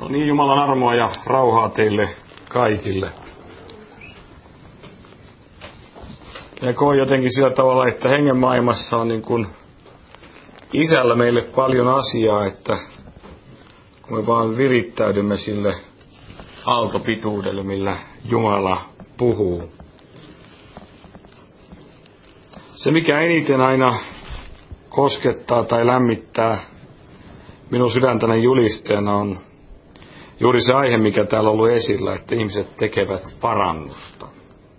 No niin, Jumalan armoa ja rauhaa teille kaikille. Ja koen jotenkin sillä tavalla, että hengen maailmassa on niin kuin Isällä meille paljon asiaa, että kun me vaan virittäydymme sille aaltopituudelle, millä Jumala puhuu. Se, mikä eniten aina koskettaa tai lämmittää minun sydäntäni julisteena, on juuri se aihe, mikä täällä on ollut esillä, että ihmiset tekevät parannusta.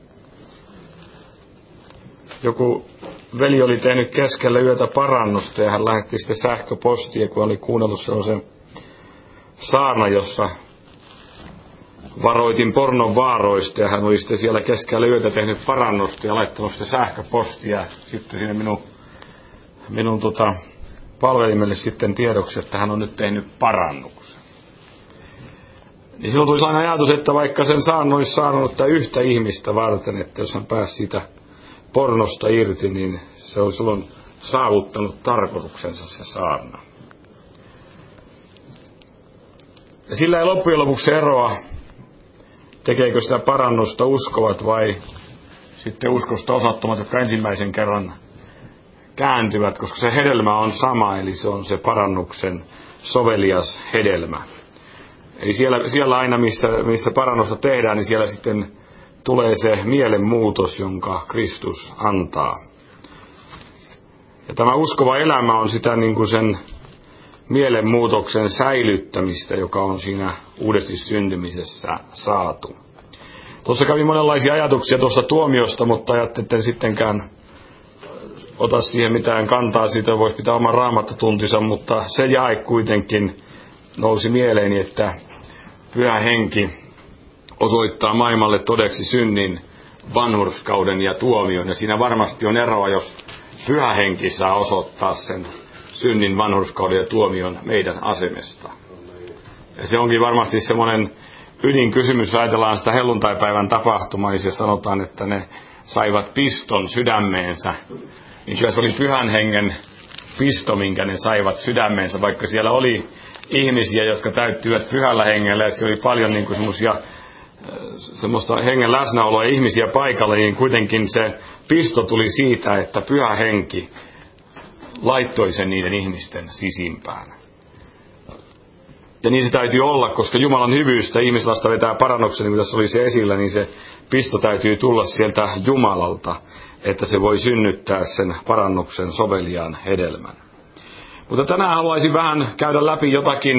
Joku veli oli tehnyt keskellä yötä parannusta ja hän lähetti sitten sähköpostia, kun oli kuunnellut sellaisen saarna, jossa varoitin pornon vaaroista, ja hän oli sitten siellä keskellä yötä tehnyt parannusta ja laittanut sitten sähköpostia sitten sinne minun palvelimelle sitten tiedoksi, että hän on nyt tehnyt parannuksen. Niin silloin tuli aina ajatus, että vaikka sen saarna olisi saanut yhtä ihmistä varten, että jos hän pääsi siitä pornosta irti, niin se on silloin saavuttanut tarkoituksensa se saarna. Ja sillä ei loppujen lopuksi eroa, tekeekö sitä parannusta uskovat vai sitten uskosta osattomat, jotka ensimmäisen kerran kääntyvät, koska se hedelmä on sama, eli se on se parannuksen sovelias hedelmä. Eli siellä aina, missä parannusta tehdään, niin siellä sitten tulee se mielenmuutos, jonka Kristus antaa. Ja tämä uskova elämä on sitä niin kuin sen mielenmuutoksen säilyttämistä, joka on siinä uudesti syntymisessä saatu. Tuossa kävi monenlaisia ajatuksia tuosta tuomiosta, mutta ajattelin, että en sittenkään ota siihen mitään kantaa, siitä voisi pitää oman raamattotuntinsa, mutta se jae kuitenkin nousi mieleeni, että Pyhä Henki osoittaa maailmalle todeksi synnin, vanhurskauden ja tuomion. Ja siinä varmasti on eroa, jos Pyhä Henki saa osoittaa sen synnin, vanhurskauden ja tuomion meidän asemesta. Ja se onkin varmasti semmoinen ydinkysymys, ajatellaan sitä helluntaipäivän tapahtumaa, ja sanotaan, että ne saivat piston sydämeensä. Niin kyllä se oli Pyhän Hengen pisto, minkä ne saivat sydämeensä, vaikka siellä oli ihmisiä, jotka täyttyivät Pyhällä Hengellä, ja se oli paljon niin kuin semmoista hengen läsnäoloa ja ihmisiä paikalla, niin kuitenkin se pisto tuli siitä, että Pyhä Henki laittoi sen niiden ihmisten sisimpään. Ja niin se täytyy olla, koska Jumalan hyvyystä ihmislasta vetää parannuksen, niin kuin tässä oli se esillä, niin se pisto täytyy tulla sieltä Jumalalta, että se voi synnyttää sen parannuksen soveliaan hedelmän. Mutta tänään haluaisin vähän käydä läpi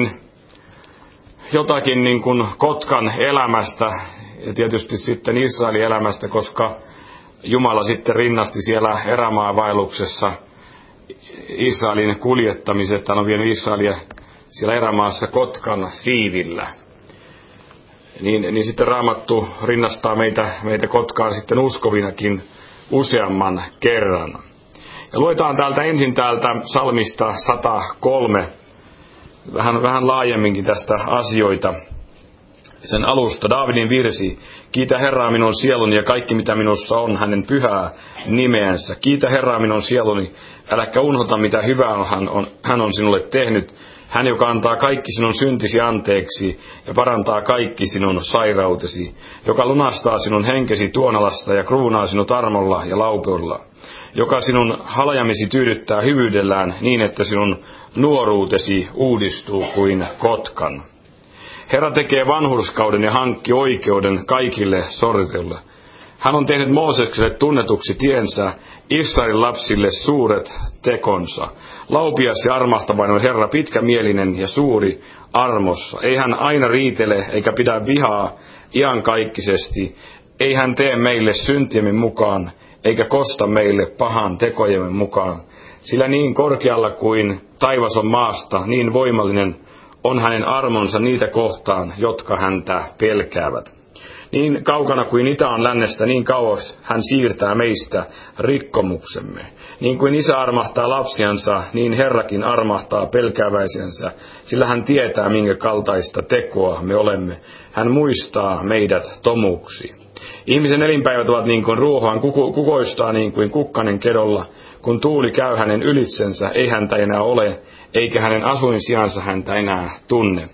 jotakin niin kuin Kotkan elämästä ja tietysti sitten Israelin elämästä, koska Jumala sitten rinnasti siellä erämaavaelluksessa Israelin kuljettamiset. Hän on vienyt Israelia siellä erämaassa Kotkan siivillä. Niin sitten Raamattu rinnastaa meitä Kotkaan sitten uskovinakin useamman kerran. Ja luetaan ensin täältä psalmista 103, vähän laajemminkin tästä asioita. Sen alusta, Daavidin virsi. Kiitä Herraa minun sieluni ja kaikki mitä minussa on, hänen pyhää nimeänsä. Kiitä Herraa minun sieluni, äläkä unohda mitä hyvää hän on sinulle tehnyt. Hän, joka antaa kaikki sinun syntisi anteeksi ja parantaa kaikki sinun sairautesi. Joka lunastaa sinun henkesi tuonalasta ja kruunaa sinut armolla ja laupeudella. Joka sinun halajamisi tyydyttää hyvyydellään niin, että sinun nuoruutesi uudistuu kuin kotkan. Herra tekee vanhurskauden ja hankki oikeuden kaikille sortille. Hän on tehnyt Moosekselle tunnetuksi tiensä, Israelin lapsille suuret tekonsa. Laupias ja armahtavainen on Herra, pitkämielinen ja suuri armossa. Ei hän aina riitele eikä pidä vihaa iankaikkisesti. Ei hän tee meille syntiemme mukaan, eikä kosta meille pahan tekojemme mukaan. Sillä niin korkealla kuin taivas on maasta, niin voimallinen on hänen armonsa niitä kohtaan, jotka häntä pelkäävät. Niin kaukana kuin itä on lännestä, niin kauas hän siirtää meistä rikkomuksemme. Niin kuin isä armahtaa lapsiansa, niin Herrakin armahtaa pelkääväisensä, sillä hän tietää, minkä kaltaista tekoa me olemme. Hän muistaa meidät tomuksi. Ihmisen elinpäivät ovat niin kuin ruohoan kukoistaa niin kuin kukkanen kedolla. Kun tuuli käy hänen ylitsensä, ei häntä enää ole, eikä hänen asuinsijansa häntä enää tunne.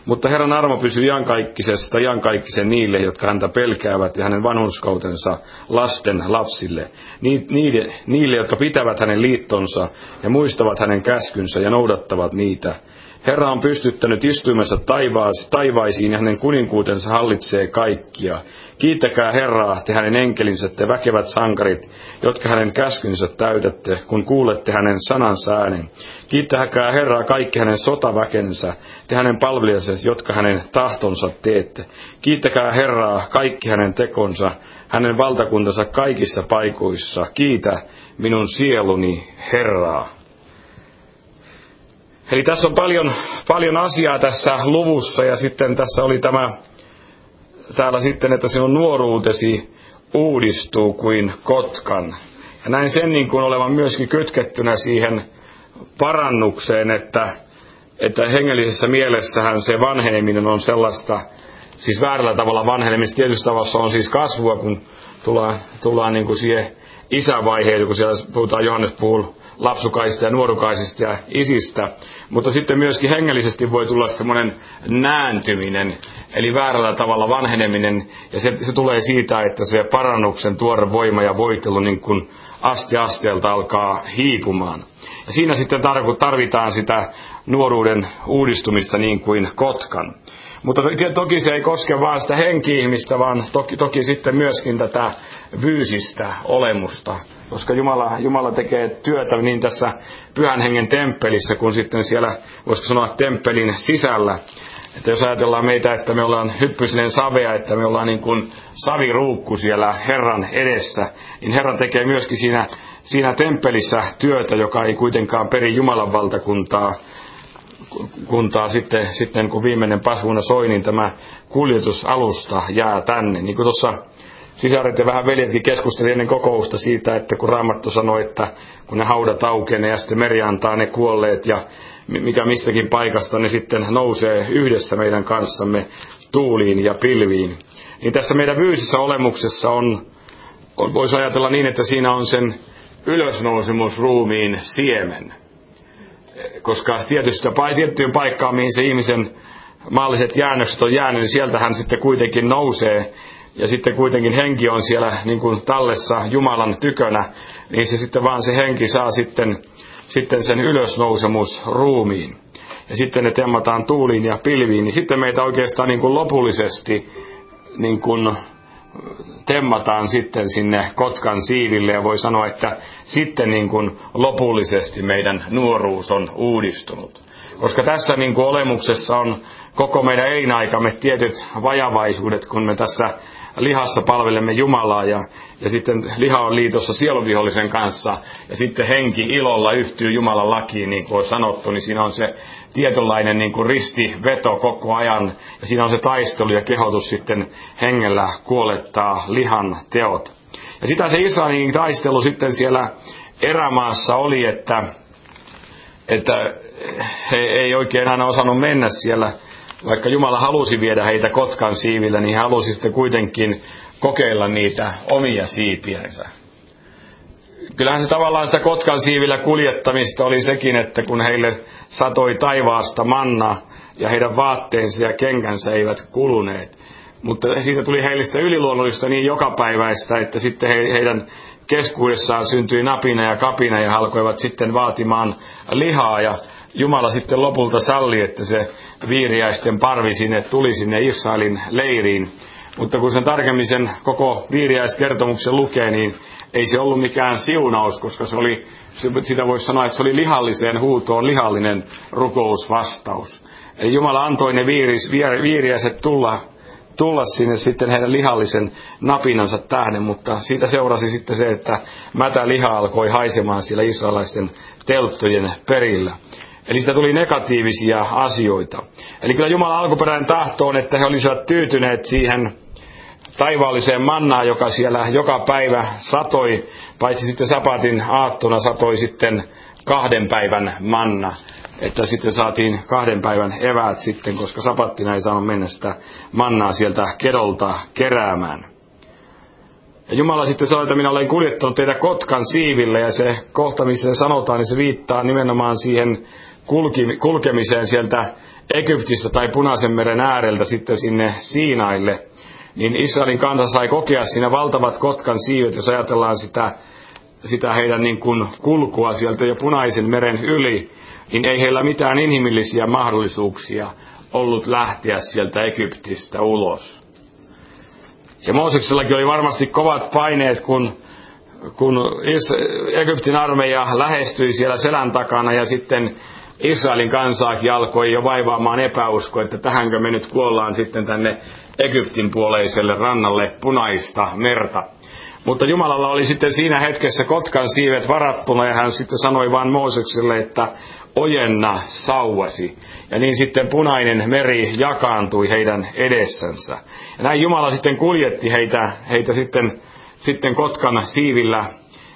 Mutta Herran armo pysyy iankaikkisen niille, jotka häntä pelkäävät, ja hänen vanhurskautensa lasten lapsille. Niille, jotka pitävät hänen liittonsa ja muistavat hänen käskynsä ja noudattavat niitä. Herra on pystyttänyt istuimensa taivaisiin, ja hänen kuninkuutensa hallitsee kaikkia. Kiittäkää Herraa, te hänen enkelinsä, te väkevät sankarit, jotka hänen käskynsä täytätte, kun kuulette hänen sanansa äänen. Kiittäkää Herraa kaikki hänen sotaväkensä, te hänen palvelijansa, jotka hänen tahtonsa teette. Kiittäkää Herraa kaikki hänen tekonsa, hänen valtakuntansa kaikissa paikoissa. Kiitä minun sieluni Herraa. Eli tässä on paljon asiaa tässä luvussa, ja sitten tässä oli täällä sitten, että sinun nuoruutesi uudistuu kuin kotkan. Ja näin sen niin kuin olevan myöskin kytkettynä siihen parannukseen, että hengellisessä mielessähän se vanheneminen on sellaista, siis väärällä tavalla vanhenemista tietysti tavassa on siis kasvua, kun tullaan niin kuin siihen isävaiheeseen, kun siellä puhutaan, Johannes puhuu lapsukaisista ja nuorukaisista ja isistä, mutta sitten myöskin hengellisesti voi tulla semmoinen nääntyminen, eli väärällä tavalla vanheneminen, ja se tulee siitä, että se parannuksen tuore voima ja voitelu niin kuin aste asteelta alkaa hiipumaan. Ja siinä sitten tarvitaan sitä nuoruuden uudistumista niin kuin kotkan. Mutta toki se ei koske vain sitä henki-ihmistä, vaan toki sitten myöskin tätä fyysistä olemusta. Koska Jumala tekee työtä niin tässä Pyhän Hengen temppelissä, kuin sitten siellä, voisiko sanoa, temppelin sisällä. Että jos ajatellaan meitä, että me ollaan hyppysinen savea, että me ollaan niin kuin saviruukku siellä Herran edessä, niin Herra tekee myöskin siinä temppelissä työtä, joka ei kuitenkaan peri Jumalan valtakuntaa sitten kun viimeinen pasvuuna soi, niin tämä kuljetusalusta jää tänne. Niin kuin tuossa sisaret ja vähän veljetkin keskusteli ennen kokousta siitä, että kun Raamattu sanoi, että kun ne haudat aukenee ja sitten meri antaa ne kuolleet ja mikä mistäkin paikasta ne sitten nousee yhdessä meidän kanssamme tuuliin ja pilviin. Niin tässä meidän fyysisessä olemuksessa voisi ajatella niin, että siinä on sen ylösnousemusruumiin siemen. Koska tiettyyn paikkaan, mihin se ihmisen maalliset jäännökset on jäänyt, niin sieltähän sitten kuitenkin nousee. Ja sitten kuitenkin henki on siellä niin kuin tallessa Jumalan tykönä, niin se sitten vaan se henki saa sitten sen ylösnousemusruumiin. Ja sitten ne temmataan tuuliin ja pilviin, niin sitten meitä oikeastaan niin kuin lopullisesti niin kuin temmataan sitten sinne kotkan siiville, ja voi sanoa, että sitten niin kuin lopullisesti meidän nuoruus on uudistunut. Koska tässä niin kuin olemuksessa on koko meidän elinaikamme tietyt vajavaisuudet, kun me tässä lihassa palvelemme Jumalaa, ja sitten liha on liitossa sieluvihollisen kanssa, ja sitten henki ilolla yhtyy Jumalan lakiin, niin kuin on sanottu, niin siinä on se tietynlainen niin kuin ristiveto koko ajan, ja siinä on se taistelu ja kehotus sitten hengellä kuolettaa lihan teot. Ja sitä se Israelin taistelu sitten siellä erämaassa oli, että he ei oikein aina osannut mennä siellä, vaikka Jumala halusi viedä heitä kotkan siivillä, niin he halusi sitten kuitenkin kokeilla niitä omia siipiänsä. Kyllähän se tavallaan sitä kotkan siivillä kuljettamista oli sekin, että kun heille satoi taivaasta manna ja heidän vaatteensa ja kenkänsä eivät kuluneet. Mutta siitä tuli heille sitä yliluonnollista niin jokapäiväistä, että sitten heidän keskuudessaan syntyi napina ja kapina ja alkoivat sitten vaatimaan lihaa, ja Jumala sitten lopulta salli, että se viiriäisten parvi tuli sinne Israelin leiriin. Mutta kun sen tarkemmin sen koko viiriäiskertomuksen lukee, niin ei se ollut mikään siunaus, koska sitä voisi sanoa, että se oli lihalliseen huutoon lihallinen rukousvastaus. Eli Jumala antoi ne viiriäiset tulla sinne sitten heidän lihallisen napinansa tähden, mutta siitä seurasi sitten se, että mätä liha alkoi haisemaan siellä israelaisten telttojen perillä. Eli sitä tuli negatiivisia asioita. Eli kyllä Jumalan alkuperäinen tahto on, että he olisivat tyytyneet siihen taivaalliseen mannaan, joka siellä joka päivä satoi, paitsi sitten sapatin aattona satoi sitten 2 päivän manna, että sitten saatiin 2 päivän eväät sitten, koska sapattina ei saanut mennä sitä mannaa sieltä kedolta keräämään. Ja Jumala sitten sanoi, että minä olen kuljettanut teitä kotkan siiville, ja se kohta, missä se sanotaan, niin se viittaa nimenomaan siihen kulkemiseen sieltä Egyptistä tai Punaisen meren ääreltä sitten sinne Siinaille, niin Israelin kansa sai kokea siinä valtavat kotkan siivet, jos ajatellaan sitä heidän niin kuin kulkua sieltä jo Punaisen meren yli, niin ei heillä mitään inhimillisiä mahdollisuuksia ollut lähteä sieltä Egyptistä ulos. Ja Mooseksellakin oli varmasti kovat paineet, kun Egyptin armeija lähestyi siellä selän takana ja sitten Israelin kansaakin alkoi jo vaivaamaan epäusko, että tähänkö me nyt kuollaan sitten tänne Egyptin puoleiselle rannalle Punaista merta. Mutta Jumalalla oli sitten siinä hetkessä kotkan siivet varattuna ja hän sitten sanoi vaan Moosekselle, että ojenna sauvasi. Ja niin sitten Punainen meri jakaantui heidän edessänsä. Ja näin Jumala sitten kuljetti heitä sitten kotkan siivillä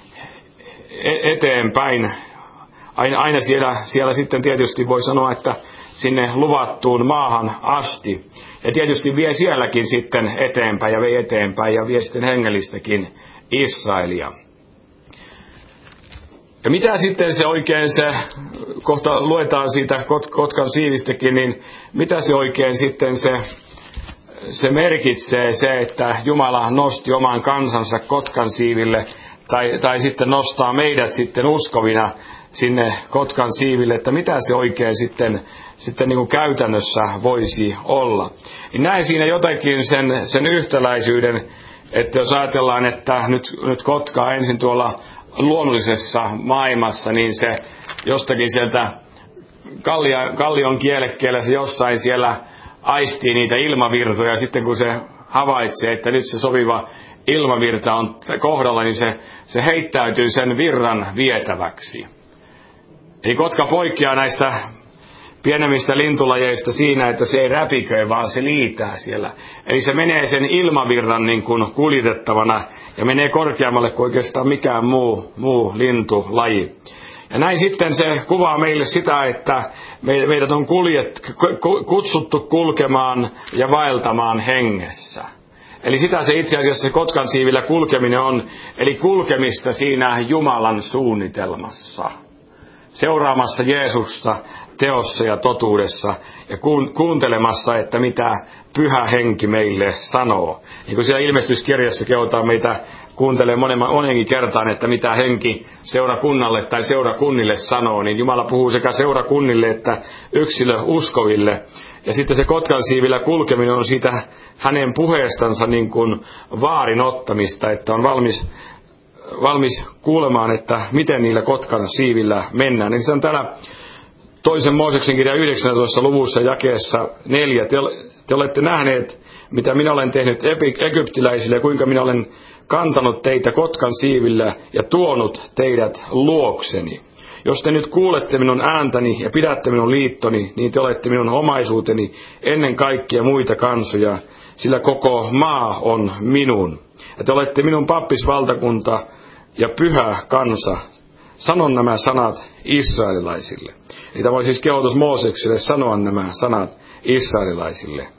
eteenpäin. Aina siellä sitten tietysti voi sanoa, että sinne luvattuun maahan asti. Ja tietysti vie sielläkin sitten eteenpäin ja vei eteenpäin ja vie sitten hengellistäkin Israelia. Ja mitä sitten se oikein kohta luetaan siitä kotkan siivistäkin, niin mitä se oikein sitten se merkitsee se, että Jumala nosti oman kansansa kotkan siiville tai sitten nostaa meidät sitten uskovina sinne kotkan siiville, että mitä se oikein sitten niin kuin käytännössä voisi olla. Niin näen siinä jotenkin sen yhtäläisyyden, että jos ajatellaan, että nyt kotkaa ensin tuolla luonnollisessa maailmassa, niin se jostakin sieltä kallion kielekkeellä se jossain siellä aistii niitä ilmavirtoja, sitten kun se havaitsee, että nyt se sopiva ilmavirta on kohdalla, niin se heittäytyy sen virran vietäväksi. Ei kotka poikkeaa näistä pienemmistä lintulajeista siinä, että se ei räpiköi, vaan se liitää siellä. Eli se menee sen ilmavirran niin kuin kuljetettavana ja menee korkeammalle kuin oikeastaan mikään muu lintulaji. Ja näin sitten se kuvaa meille sitä, että meidät on kutsuttu kulkemaan ja vaeltamaan hengessä. Eli sitä se itse asiassa kotkan siivillä kulkeminen on, eli kulkemista siinä Jumalan suunnitelmassa. Seuraamassa Jeesusta teossa ja totuudessa ja kuuntelemassa, että mitä Pyhä Henki meille sanoo. Niin kuin siellä ilmestyskirjassa kehotaan meitä kuuntelemaan monenkin kertaan, että mitä Henki seurakunnalle tai seurakunnille sanoo, niin Jumala puhuu sekä seurakunnille että yksilöuskoville. Ja sitten se kotkan siivillä kulkeminen on siitä hänen puheestansa niin kuin vaarin ottamista, että on valmis kuulemaan, että miten niillä kotkan siivillä mennään. Niin se on täällä toisen Mooseksen kirjan 19. luvussa jakeessa 4. Te olette nähneet, mitä minä olen tehnyt egyptiläisille ja kuinka minä olen kantanut teitä kotkan siivillä ja tuonut teidät luokseni. Jos te nyt kuulette minun ääntäni ja pidätte minun liittoni, niin te olette minun omaisuuteni ennen kaikkia muita kansoja, sillä koko maa on minun. Ja te olette minun pappisvaltakunta ja pyhä kansa. Sanon nämä sanat israelilaisille. Eli tämä oli siis kehotus Moosekselle sanoa nämä sanat israelilaisille.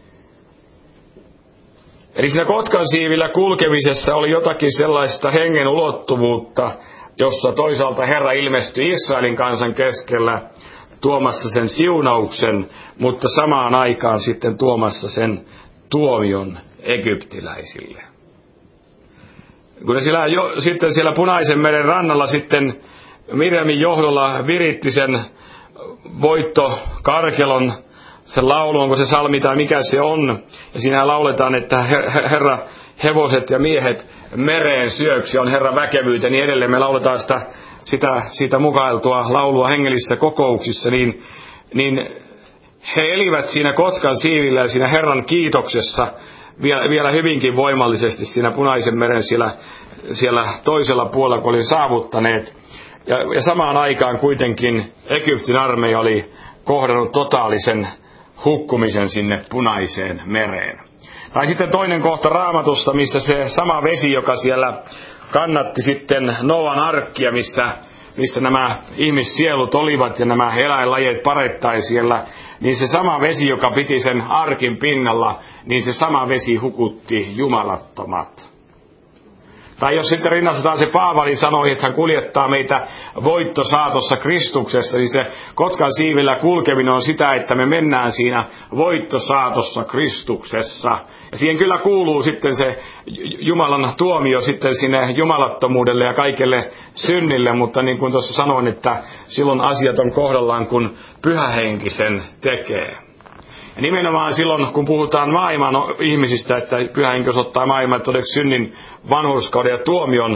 Eli siinä kotkan siivillä kulkemisessa oli jotakin sellaista hengen ulottuvuutta, jossa toisaalta Herra ilmestyi Israelin kansan keskellä tuomassa sen siunauksen, mutta samaan aikaan sitten tuomassa sen tuomion egyptiläisille. Kun ne sitten siellä Punaisen meren rannalla sitten Mirjamin johdolla viritti sen voittokarkelon, sen laulu, onko se salmi tai mikä se on, ja siinä lauletaan, että Herra hevoset ja miehet mereen syöksi on Herran väkevyyttä, niin edelleen me lauletaan sitä mukailtua laulua hengellisissä kokouksissa, niin he elivät siinä kotkan siivillä ja siinä Herran kiitoksessa vielä hyvinkin voimallisesti siinä Punaisen meren siellä toisella puolella, kun oli saavuttaneet. Ja samaan aikaan kuitenkin Egyptin armeija oli kohdannut totaalisen hukkumisen sinne Punaiseen mereen. Tai sitten toinen kohta Raamatusta, missä se sama vesi, joka siellä kannatti sitten Noan arkkia, missä nämä ihmissielut olivat ja nämä eläinlajeet parettai siellä, niin se sama vesi, joka piti sen arkin pinnalla, niin se sama vesi hukutti jumalattomat. Tai jos sitten rinnastetaan se Paavali sanoi, että hän kuljettaa meitä voittosaatossa Kristuksessa, niin se kotkan siivillä kulkeminen on sitä, että me mennään siinä voittosaatossa Kristuksessa. Ja siihen kyllä kuuluu sitten se Jumalan tuomio sitten sinne jumalattomuudelle ja kaikelle synnille, mutta niin kuin tuossa sanoin, että silloin asiat on kohdallaan, kun Pyhä Henki sen tekee. Ja nimenomaan silloin, kun puhutaan maailman ihmisistä, että Pyhä Henki osoittaa maailman todeksi synnin, vanhurskauden ja tuomion,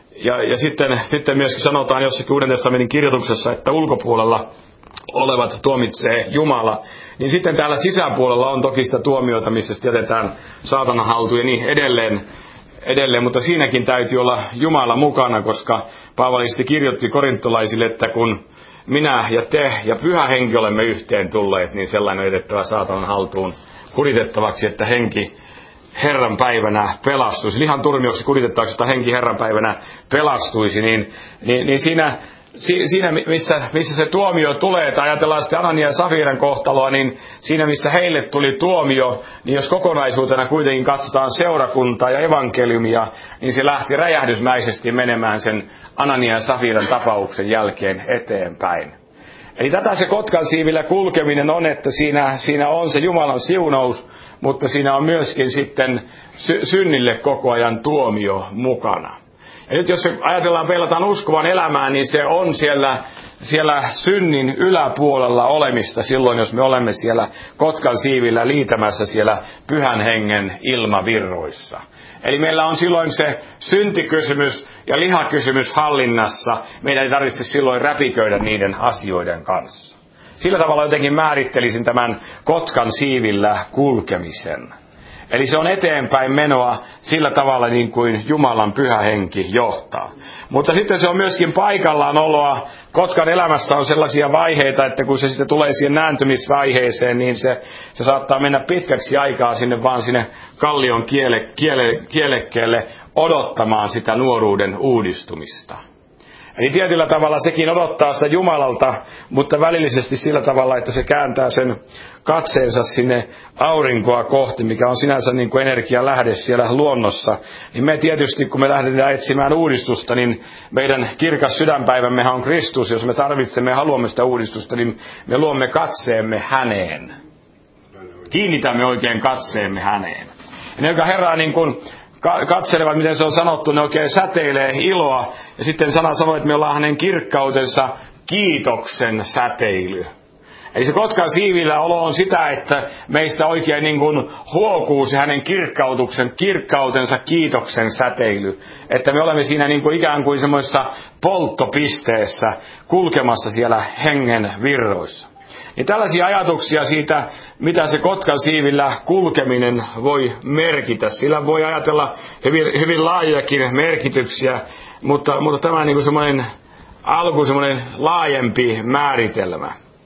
ja sitten myöskin sanotaan jossakin Uuden testamentin kirjoituksessa, että ulkopuolella olevat tuomitsee Jumala, niin sitten täällä sisäpuolella on toki sitä tuomiota, missä jätetään saatanan haltuun ja niin edelleen, mutta siinäkin täytyy olla Jumala mukana, koska Paavali kirjoitti korintolaisille, että kun minä ja te ja Pyhä Henki olemme yhteen tulleet, niin sellainen on jätettävä saatanan haltuun kuritettavaksi, että henki Herran päivänä pelastuisi. Lihan turmioksi kuritettavaksi, että henki Herran päivänä pelastuisi, niin siinä missä se tuomio tulee, että ajatellaan sitten Anania ja Safiran kohtaloa, niin siinä missä heille tuli tuomio, niin jos kokonaisuutena kuitenkin katsotaan seurakuntaa ja evankeliumia, niin se lähti räjähdysmäisesti menemään sen Anania ja Safiran tapauksen jälkeen eteenpäin. Eli tätä se kotkan siivillä kulkeminen on, että siinä on se Jumalan siunaus, mutta siinä on myöskin sitten synnille koko ajan tuomio mukana. Ja nyt jos ajatellaan, peilataan uskovan elämään, niin se on siellä synnin yläpuolella olemista silloin, jos me olemme siellä kotkan siivillä liitämässä siellä Pyhän Hengen ilmavirroissa. Eli meillä on silloin se syntikysymys ja lihakysymys hallinnassa. Meidän ei tarvitse silloin räpiköidä niiden asioiden kanssa. Sillä tavalla jotenkin määrittelisin tämän kotkan siivillä kulkemisen. Eli se on eteenpäin menoa sillä tavalla niin kuin Jumalan Pyhä Henki johtaa. Mutta sitten se on myöskin paikallaan oloa. Kotkan elämässä on sellaisia vaiheita, että kun se sitten tulee siihen nääntymisvaiheeseen, niin se saattaa mennä pitkäksi aikaa sinne kallion kielekkeelle odottamaan sitä nuoruuden uudistumista. Eli tietyllä tavalla sekin odottaa sitä Jumalalta, mutta välillisesti sillä tavalla, että se kääntää sen katseensa sinne aurinkoa kohti, mikä on sinänsä niin kuin energialähde siellä luonnossa. Niin me tietysti, kun me lähdetään etsimään uudistusta, niin meidän kirkas sydänpäivämmehän on Kristus. Jos me tarvitsemme ja haluamme sitä uudistusta, niin me luomme katseemme häneen. Kiinnitämme oikein katseemme häneen. Ja ne, jotka Herraa niin kuin katselevat, miten se on sanottu, ne oikein säteilee iloa. Ja sitten sana sanoo, että me ollaan hänen kirkkautensa kiitoksen säteily. Eli se kotkan siivillä olo on sitä, että meistä oikein niin kuin huokuu se hänen kirkkautensa kiitoksen säteily. Että me olemme siinä niin kuin ikään kuin semmoisessa polttopisteessä kulkemassa siellä hengen virroissa. Niin tällaisia ajatuksia siitä, mitä se kotkan siivillä kulkeminen voi merkitä. Sillä voi ajatella hyvin laajojakin merkityksiä, mutta tämä on niin kuin semmoinen laajempi määritelmä.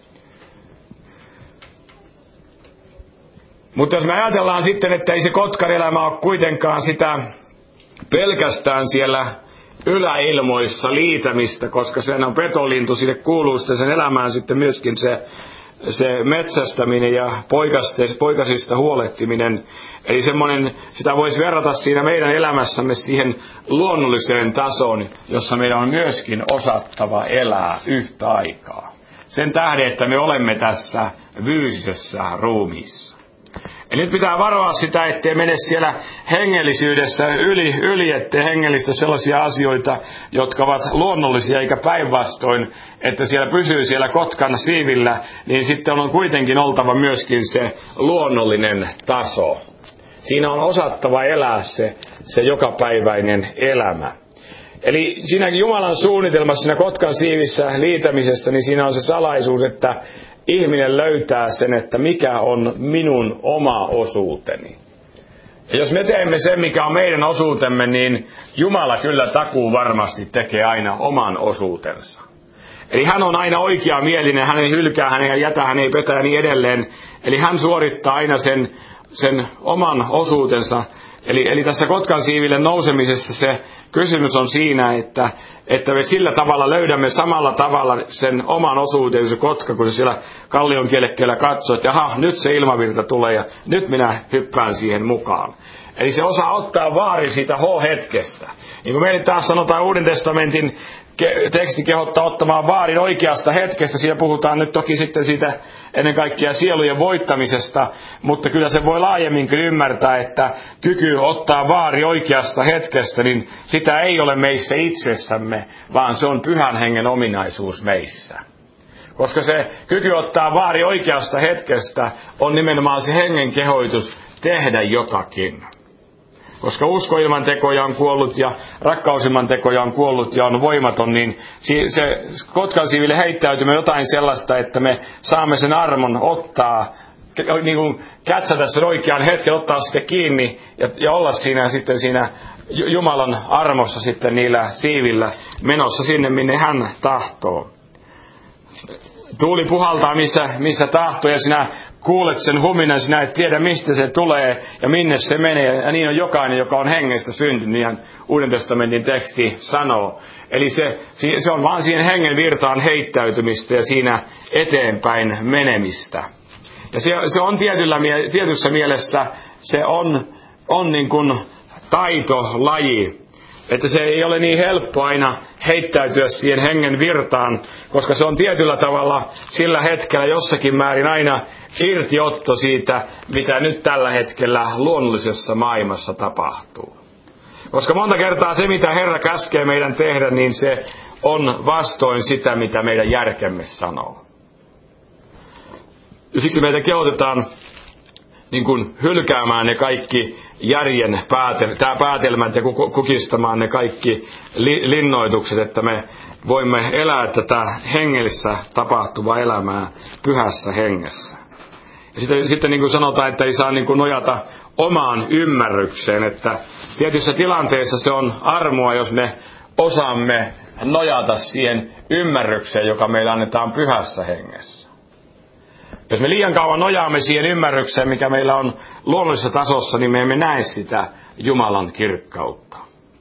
Mutta jos me ajatellaan sitten, että ei se kotkan elämä ole kuitenkaan sitä pelkästään siellä yläilmoissa liitämistä, koska sen on petolintu, sille kuuluu sitten sen elämään sitten myöskin se metsästäminen ja poikasista huolehtiminen. Eli sitä voisi verrata siinä meidän elämässämme siihen luonnolliseen tasoon, jossa meidän on myöskin osattava elää yhtä aikaa. Sen tähden, että me olemme tässä fyysisessä ruumiissa. Ja nyt pitää varoa sitä, ettei mene siellä hengellisyydessä yli, ettei hengellistä sellaisia asioita, jotka ovat luonnollisia eikä päinvastoin, että siellä pysyy siellä kotkan siivillä, niin sitten on kuitenkin oltava myöskin se luonnollinen taso. Siinä on osattava elää se jokapäiväinen elämä. Eli siinä Jumalan suunnitelmassa, siinä kotkan siivissä liitämisessä, niin siinä on se salaisuus, että ihminen löytää sen, että mikä on minun oma osuuteni. Ja jos me teemme sen, mikä on meidän osuutemme, niin Jumala kyllä takuu varmasti tekee aina oman osuutensa. Eli hän on aina oikeamielinen, hän ei hylkää, hän ei jätä, hän ei petä ja niin edelleen. Eli hän suorittaa aina sen oman osuutensa. Eli tässä kotkan siiville nousemisessa se kysymys on siinä, että me sillä tavalla löydämme samalla tavalla sen oman osuutensa se kotka, kun se siellä kallion kielekkeellä katsoo, että jaha, nyt se ilmavirta tulee ja nyt minä hyppään siihen mukaan. Eli se osaa ottaa vaarin siitä hetkestä. Niin kuin meille taas sanotaan Uuden testamentin teksti kehottaa ottamaan vaarin oikeasta hetkestä. Siinä puhutaan nyt toki sitten siitä ennen kaikkea sielujen voittamisesta, mutta kyllä se voi laajemminkin ymmärtää, että kyky ottaa vaari oikeasta hetkestä, niin sitä ei ole meissä itsessämme, vaan se on Pyhän Hengen ominaisuus meissä. Koska se kyky ottaa vaari oikeasta hetkestä on nimenomaan se hengen kehoitus tehdä jotakin. Koska usko ilman tekoja on kuollut ja rakkaus ilman tekoja on kuollut ja on voimaton, niin se kotkan siiville heittäytymä jotain sellaista, että me saamme sen armon ottaa, niin kuin kätsätä sen oikean hetken, ottaa sitä kiinni ja olla siinä sitten siinä Jumalan armossa sitten niillä siivillä menossa sinne, minne hän tahtoo. Tuuli puhaltaa missä tahtoo ja sinä kuulet sen huminan, sinä et tiedä mistä se tulee ja minne se menee. Ja niin on jokainen, joka on hengestä syntynyt, niin Uuden testamentin teksti sanoo. Eli se on vaan siihen hengen virtaan heittäytymistä ja siinä eteenpäin menemistä. Ja se on tietyssä mielessä, se on niin kuin taitolaji. Että se ei ole niin helppo aina heittäytyä siihen hengen virtaan, koska se on tietyllä tavalla sillä hetkellä jossakin määrin aina irtiotto siitä, mitä nyt tällä hetkellä luonnollisessa maailmassa tapahtuu. Koska monta kertaa se, mitä Herra käskee meidän tehdä, niin se on vastoin sitä, mitä meidän järkemme sanoo. Ja siksi meitä kehotetaan niin kuin hylkäämään ne kaikki järjen päätelmät ja kukistamaan ne kaikki linnoitukset, että me voimme elää tätä hengessä tapahtuvaa elämää pyhässä hengessä. Ja sitten niin kuin sanotaan, että ei saa niin kuin nojata omaan ymmärrykseen, että tietyissä tilanteissa se on armoa, jos me osaamme nojata siihen ymmärrykseen, joka meillä annetaan pyhässä hengessä. Jos me liian kauan nojaamme siihen ymmärrykseen, mikä meillä on luonnollisessa tasossa, niin me emme näe sitä Jumalan kirkkautta.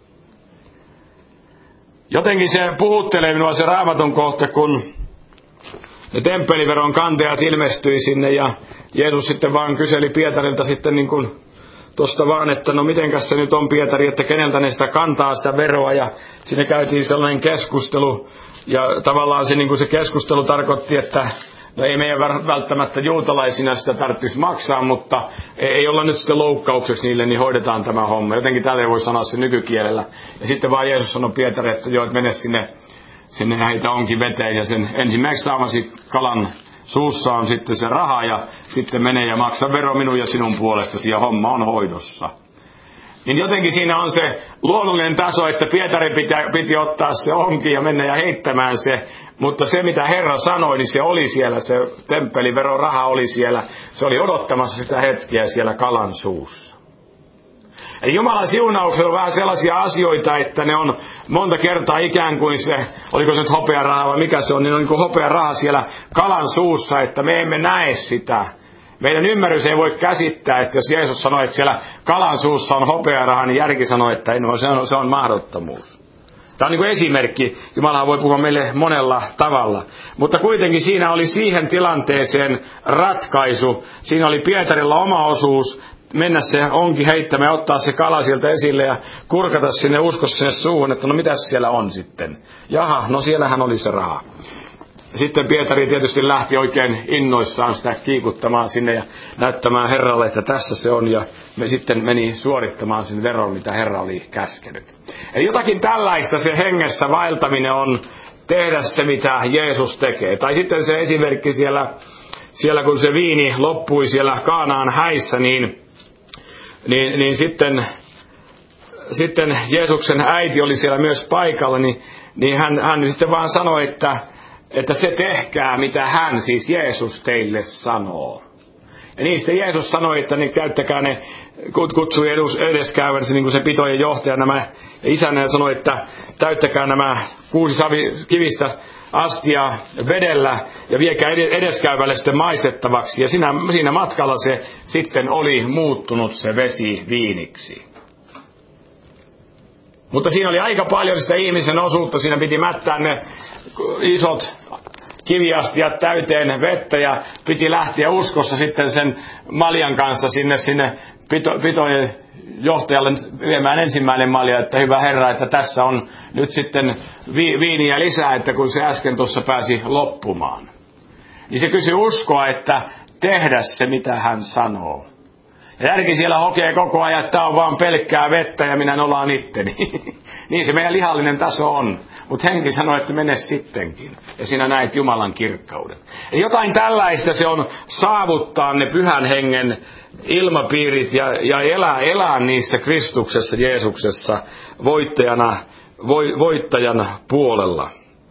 Jotenkin se puhuttelee minua se Raamatun kohta, kun ne temppeliveron kantajat ilmestyi sinne ja Jeesus sitten vaan kyseli Pietarilta sitten niin kuin tuosta vaan, että no mitenkäs se nyt on Pietari, että keneltä ne sitä kantaa sitä veroa, ja siinä käytiin sellainen keskustelu ja tavallaan se, niin kuin se keskustelu tarkoitti, että no ei meidän välttämättä juutalaisina sitä tarvitsisi maksaa, mutta ei olla nyt sitten loukkaukseksi niille, niin hoidetaan tämä homma. Jotenkin tälle voi sanoa se nykykielellä. Ja sitten vaan Jeesus sanoi Pietari, että joo, että mene sinne heitä onkin veteen. Ja sen ensimmäiseksi saamasi kalan suussa on sitten se raha ja sitten mene ja maksa vero minun ja sinun puolestasi ja homma on hoidossa. Niin jotenkin siinä on se luonnollinen taso, että Pietari piti ottaa se onki ja mennä ja heittämään se. Mutta se, mitä Herra sanoi, niin se oli siellä, se temppeliveroraha oli siellä. Se oli odottamassa sitä hetkeä siellä kalan suussa. Eli Jumalan siunauksella on vähän sellaisia asioita, että ne on monta kertaa ikään kuin se, oliko se nyt hopearaha vai mikä se on, niin on niin kuin hopearaha siellä kalan suussa, että me emme näe sitä. Meidän ymmärrys ei voi käsittää, että jos Jeesus sanoi, että siellä kalan suussa on hopearaha, niin järki sanoi, että se on mahdottomuus. Tämä on niin kuin esimerkki. Jumala voi puhua meille monella tavalla. Mutta kuitenkin siinä oli siihen tilanteeseen ratkaisu. Siinä oli Pietarilla oma osuus mennä se onkin heittämään ja ottaa se kala sieltä esille ja kurkata sinne uskossa sinne suuhun, että no mitäs siellä on sitten. Jaha, no siellähän oli se raha. Sitten Pietari tietysti lähti oikein innoissaan sitä kiikuttamaan sinne ja näyttämään Herralle, että tässä se on. Ja me sitten meni suorittamaan sen veron, mitä Herra oli käskenyt. Eli jotakin tällaista se hengessä vaeltaminen on tehdä se, mitä Jeesus tekee. Tai sitten se esimerkki siellä kun se viini loppui siellä Kaanaan häissä, niin sitten Jeesuksen äiti oli siellä myös paikalla, niin hän sitten vaan sanoi, että se tehkää, mitä hän, siis Jeesus, teille sanoo. Ja niistä Jeesus sanoi, että niin käyttäkää ne, kutsui edeskäyvänsä, niin kuin se pitojen johtaja, nämä isänä sanoi, että täyttäkää nämä 6 kivistä astia vedellä ja viekää edeskäyvälle sitten maistettavaksi. Ja siinä matkalla se sitten oli muuttunut se vesi viiniksi. Mutta siinä oli aika paljon sitä ihmisen osuutta, siinä piti mättää ne isot kiviastiat täyteen vettä ja piti lähteä uskossa sitten sen maljan kanssa sinne pitojen johtajalle viemään ensimmäinen malja, että hyvä Herra, että tässä on nyt sitten viiniä lisää, että kun se äsken tuossa pääsi loppumaan. Niin se kysyi uskoa, että tehdä se mitä hän sanoo. Ja järki siellä hokee koko ajan, että tämä on vaan pelkkää vettä ja minä nolaan itteni. Niin se meidän lihallinen taso on. Mutta henki sanoo, että mene sittenkin. Ja sinä näet Jumalan kirkkauden. Ja jotain tällaista se on saavuttaa ne pyhän hengen ilmapiirit ja elää niissä Kristuksessa, Jeesuksessa voittajan puolella.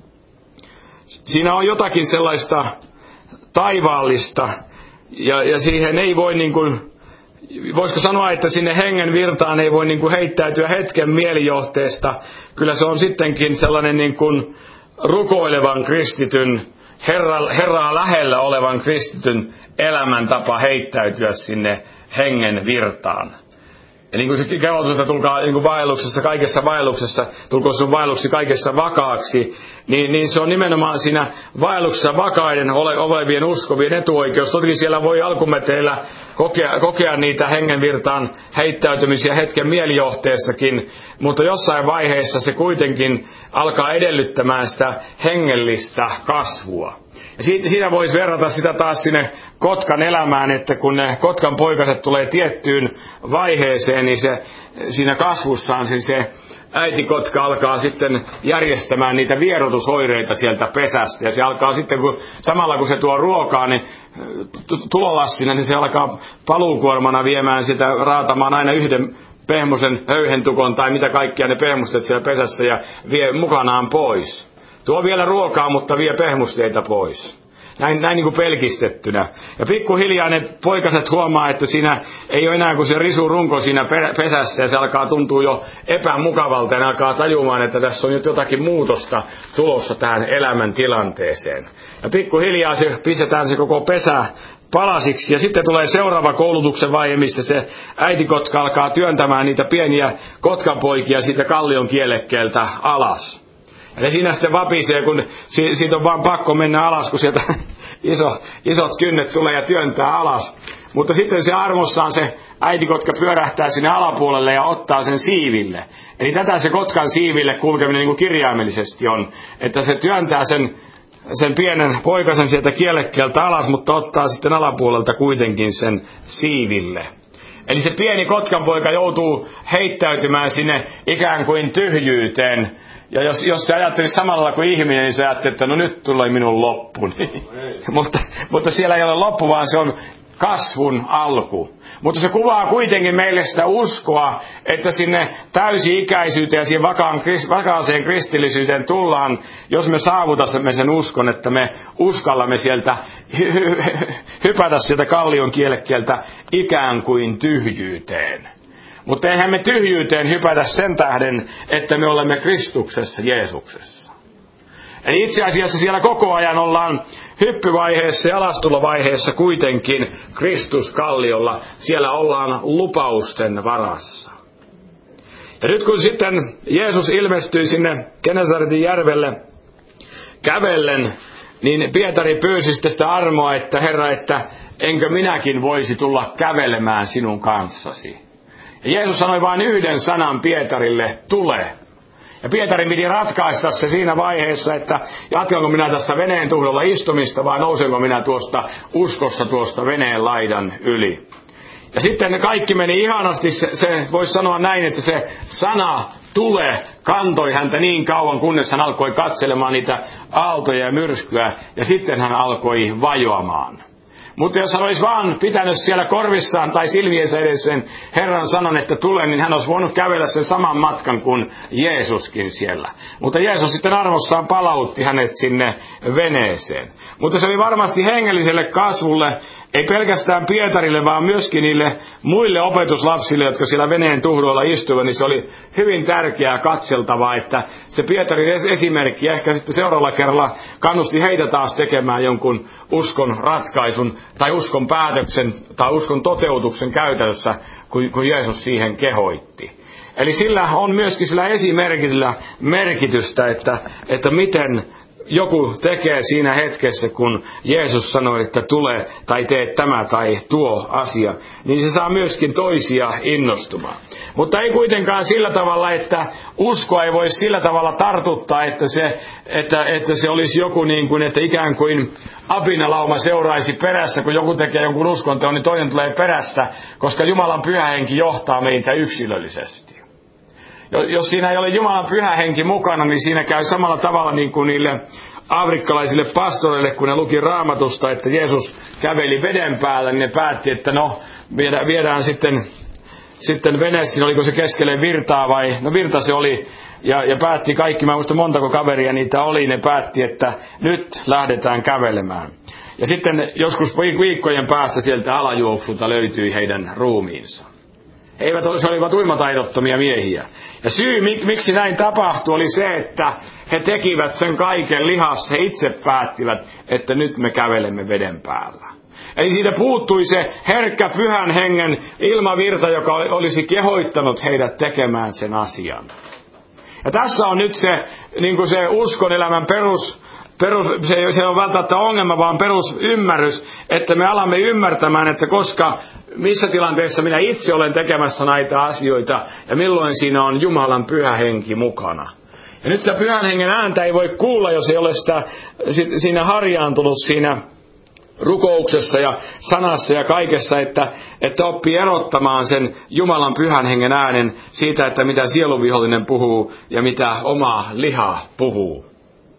Siinä on jotakin sellaista taivaallista ja siihen ei voi niin kuin, voisiko sanoa, että sinne hengen virtaan ei voi niin kuin heittäytyä hetken mielijohteesta. Kyllä se on sittenkin sellainen niin kuin rukoilevan kristityn, Herraa lähellä olevan kristityn elämäntapa heittäytyä sinne hengen virtaan. Ja niin kuin se kehotus, että tulkaa niin kuin vaelluksessa, kaikessa vaelluksessa, tulkoon sun vaelluksi kaikessa vakaaksi, niin se on nimenomaan siinä vaelluksessa vakaiden olevien uskovien etuoikeus. Toki siellä voi alkumetreillä kokea niitä hengenvirtaan heittäytymisiä hetken mielijohteessakin, mutta jossain vaiheessa se kuitenkin alkaa edellyttämään sitä hengellistä kasvua. Ja siinä voisi verrata sitä taas sinne kotkan elämään, että kun ne kotkan poikaset tulee tiettyyn vaiheeseen, niin siinä kasvussaan se äitikotka alkaa sitten järjestämään niitä vierotusoireita sieltä pesästä. Ja se alkaa sitten, samalla kun se tuo ruokaa, niin tulolassina, niin se alkaa paluukuormana viemään sitä, raatamaan aina yhden pehmosen höyhentukon tai mitä kaikkia ne pehmustet siellä pesässä ja vie mukanaan pois. Tuo vielä ruokaa, mutta vie pehmusteita pois. Näin niin kuin pelkistettynä. Ja pikkuhiljaa ne poikaset huomaa, että siinä ei ole enää kuin se risurunko siinä pesässä ja se alkaa tuntua jo epämukavalta ja alkaa tajumaan, että tässä on nyt jotakin muutosta tulossa tähän elämän tilanteeseen. Ja pikkuhiljaa se pistetään se koko pesä palasiksi ja sitten tulee seuraava koulutuksen vaihe, missä se äitikotka alkaa työntämään niitä pieniä kotkanpoikia siitä kallion kielekkeeltä alas. Ja ne siinä sitten vapisee, kun siitä on vaan pakko mennä alas, kun sieltä isot kynnet tulee ja työntää alas. Mutta sitten se armossaan se äitikotka pyörähtää sinne alapuolelle ja ottaa sen siiville. Eli tätä se kotkan siiville kulkeminen niin kuin kirjaimellisesti on, että se työntää sen pienen poikasen sieltä kielekkeeltä alas, mutta ottaa sitten alapuolelta kuitenkin sen siiville. Eli se pieni kotkanpoika joutuu heittäytymään sinne ikään kuin tyhjyyteen. Ja jos se ajattelisi samalla kuin ihminen, niin se ajattelee, että no nyt tulee minun loppuni. mutta siellä ei ole loppu, vaan se on kasvun alku. Mutta se kuvaa kuitenkin meille sitä uskoa, että sinne täysi-ikäisyyteen ja siihen vakaaseen kristillisyyteen tullaan, jos me saavutamme sen uskon, että me uskallamme sieltä hypätä sieltä kallion kielekkeeltä ikään kuin tyhjyyteen. Mutta eihän me tyhjyyteen hypätä sen tähden, että me olemme Kristuksessa, Jeesuksessa. Eli itse asiassa siellä koko ajan ollaan hyppyvaiheessa ja alastulovaiheessa kuitenkin Kristuskalliolla. Siellä ollaan lupausten varassa. Ja nyt kun sitten Jeesus ilmestyi sinne Genesaretin järvelle kävellen, niin Pietari pyysi sitä armoa, että Herra, että enkö minäkin voisi tulla kävelemään sinun kanssasi. Ja Jeesus sanoi vain yhden sanan Pietarille, tule. Ja Pietarin piti ratkaista se siinä vaiheessa, että jatkanko minä tässä veneen tuhdolla istumista vai nousenko minä tuosta veneen laidan yli. Ja sitten kaikki meni ihanasti, se voisi sanoa näin, että se sana tule kantoi häntä niin kauan, kunnes hän alkoi katselemaan niitä aaltoja ja myrskyä ja sitten hän alkoi vajoamaan. Mutta jos hän olisi vaan pitänyt siellä korvissaan tai silmiensä edessä sen Herran sanan, että tule, niin hän olisi voinut kävellä sen saman matkan kuin Jeesuskin siellä. Mutta Jeesus sitten armossaan palautti hänet sinne veneeseen. Mutta se oli varmasti hengelliselle kasvulle, ei pelkästään Pietarille, vaan myöskin niille muille opetuslapsille, jotka siellä veneen tuhdoilla istuivat, niin se oli hyvin tärkeää katseltavaa, että se Pietarin esimerkki ehkä sitten seuraavalla kerralla kannusti heitä taas tekemään jonkun uskon ratkaisun tai uskon päätöksen tai uskon toteutuksen käytännössä, kun Jeesus siihen kehoitti. Eli sillä on myöskin sillä esimerkillä merkitystä, että miten joku tekee siinä hetkessä, kun Jeesus sanoi, että tule tai tee tämä tai tuo asia, niin se saa myöskin toisia innostumaan. Mutta ei kuitenkaan sillä tavalla, että uskoa ei voi sillä tavalla tartuttaa, että se olisi joku niin kuin, että ikään kuin apinalauma seuraisi perässä, kun joku tekee jonkun uskonteon, niin toinen tulee perässä, koska Jumalan pyhä henki johtaa meitä yksilöllisesti. Jos siinä ei ole Jumalan pyhä henki mukana, niin siinä käy samalla tavalla niin kuin niille afrikkalaisille pastoreille, kun ne luki Raamatusta, että Jeesus käveli veden päällä, niin ne päätti, että no viedään sitten veneessä, oliko se keskelle virtaa vai, no virta se oli, ja päätti kaikki, mä muistan montako kaveria niitä oli, ne päätti, että nyt lähdetään kävelemään. Ja sitten joskus viikkojen päästä sieltä alajuoksulta löytyi heidän ruumiinsa. He olivat uimataidottomia miehiä. Ja syy, miksi näin tapahtui, oli se, että he tekivät sen kaiken lihassa. He itse päättivät, että nyt me kävelemme veden päällä. Eli siitä puuttui se herkkä pyhän hengen ilmavirta, joka olisi kehoittanut heidät tekemään sen asian. Ja tässä on nyt se, niin kuin se uskonelämän se on välttämättä ongelma, vaan perusymmärrys, että me alamme ymmärtämään, että missä tilanteessa minä itse olen tekemässä näitä asioita ja milloin siinä on Jumalan pyhä henki mukana. Ja nyt sitä pyhän hengen ääntä ei voi kuulla, jos ei ole sitä siinä harjaantunut siinä rukouksessa ja sanassa ja kaikessa, että oppii erottamaan sen Jumalan pyhän hengen äänen siitä, että mitä sieluvihollinen puhuu ja mitä oma liha puhuu.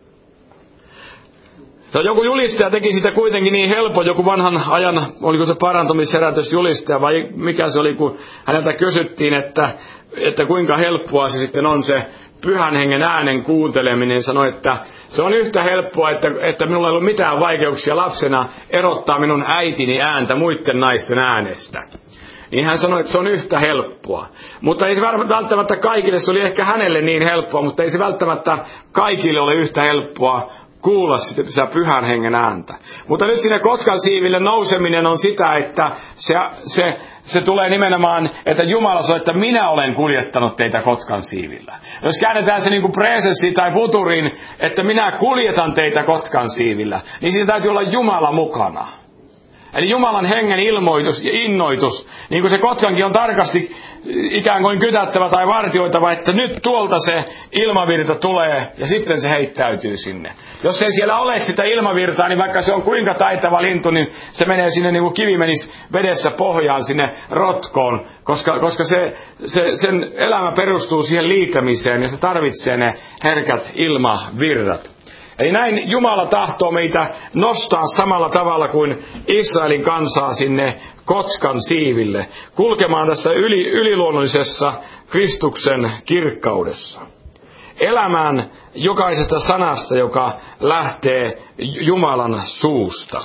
No, joku julistaja teki sitä kuitenkin niin helppo, joku vanhan ajan, oliko se parantumisherätysjulistaja vai mikä se oli, kun häneltä kysyttiin, että kuinka helppoa se sitten on se pyhän hengen äänen kuunteleminen. Sanoi, että se on yhtä helppoa, että minulla ei ollut mitään vaikeuksia lapsena erottaa minun äitini ääntä muiden naisten äänestä. Niin hän sanoi, että se on yhtä helppoa. Mutta ei se välttämättä kaikille, se oli ehkä hänelle niin helppoa, mutta ei se välttämättä kaikille ole yhtä helppoa kuulla sitä pyhän hengen ääntä. Mutta nyt sinne kotkan siiville nouseminen on sitä, että se tulee nimenomaan, että Jumala sanoo, että minä olen kuljettanut teitä kotkan siivillä. Jos käännetään se niin kuin presenssi tai futuriin, että minä kuljetan teitä kotkan siivillä, niin siinä täytyy olla Jumala mukana. Eli Jumalan hengen ilmoitus ja innoitus, niin kuin se kotkankin on tarkasti ikään kuin kytättävä tai vartioitava, että nyt tuolta se ilmavirta tulee ja sitten se heittäytyy sinne. Jos ei siellä ole sitä ilmavirtaa, niin vaikka se on kuinka taitava lintu, niin se menee sinne niin kuin kivi menisi vedessä pohjaan sinne rotkoon, koska sen elämä perustuu siihen liitämiseen ja se tarvitsee ne herkät ilmavirrat. Eli näin Jumala tahtoo meitä nostaa samalla tavalla kuin Israelin kansaa sinne kotkan siiville, kulkemaan tässä yliluonnollisessa Kristuksen kirkkaudessa. Elämään jokaisesta sanasta, joka lähtee Jumalan suusta.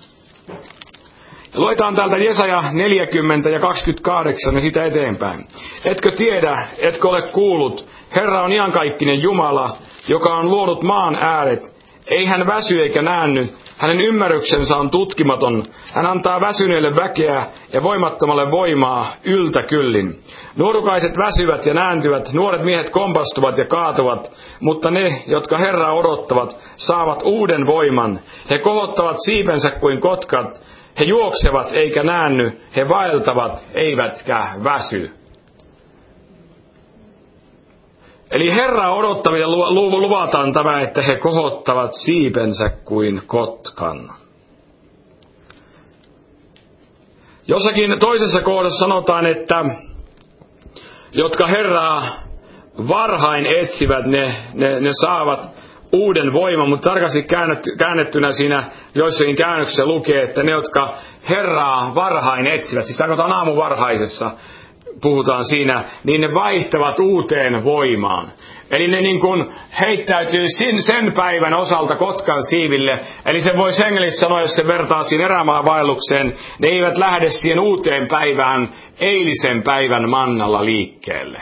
Luetaan täältä Jesaja 40 ja 28 ja sitä eteenpäin. Etkö tiedä, etkö ole kuullut, Herra on iankaikkinen Jumala, joka on luonut maan ääret. Ei hän väsy eikä näänny, hänen ymmärryksensä on tutkimaton. Hän antaa väsyneille väkeä ja voimattomalle voimaa yltäkyllin. Nuorukaiset väsyvät ja nääntyvät, nuoret miehet kompastuvat ja kaatuvat, mutta ne, jotka Herraa odottavat, saavat uuden voiman. He kohottavat siipensä kuin kotkat, he juoksevat eikä näänny, he vaeltavat eivätkä väsy. Eli Herraa odottaville luvataan tämä, että he kohottavat siipensä kuin kotkan. Jossakin toisessa kohdassa sanotaan, että jotka Herraa varhain etsivät, ne saavat uuden voiman, mutta tarkasti käännettynä siinä joissakin käännöksissä lukee, että ne, jotka Herraa varhain etsivät, siis tarkoitan aamuvarhaisessa, puhutaan siinä, niin ne vaihtavat uuteen voimaan. Eli ne niin kuin heittäytyy sen päivän osalta kotkan siiville. Eli se voisi enkelit sanoa, jos se vertaa siinä erämaavaellukseen, ne eivät lähde siihen uuteen päivään eilisen päivän mannalla liikkeelle.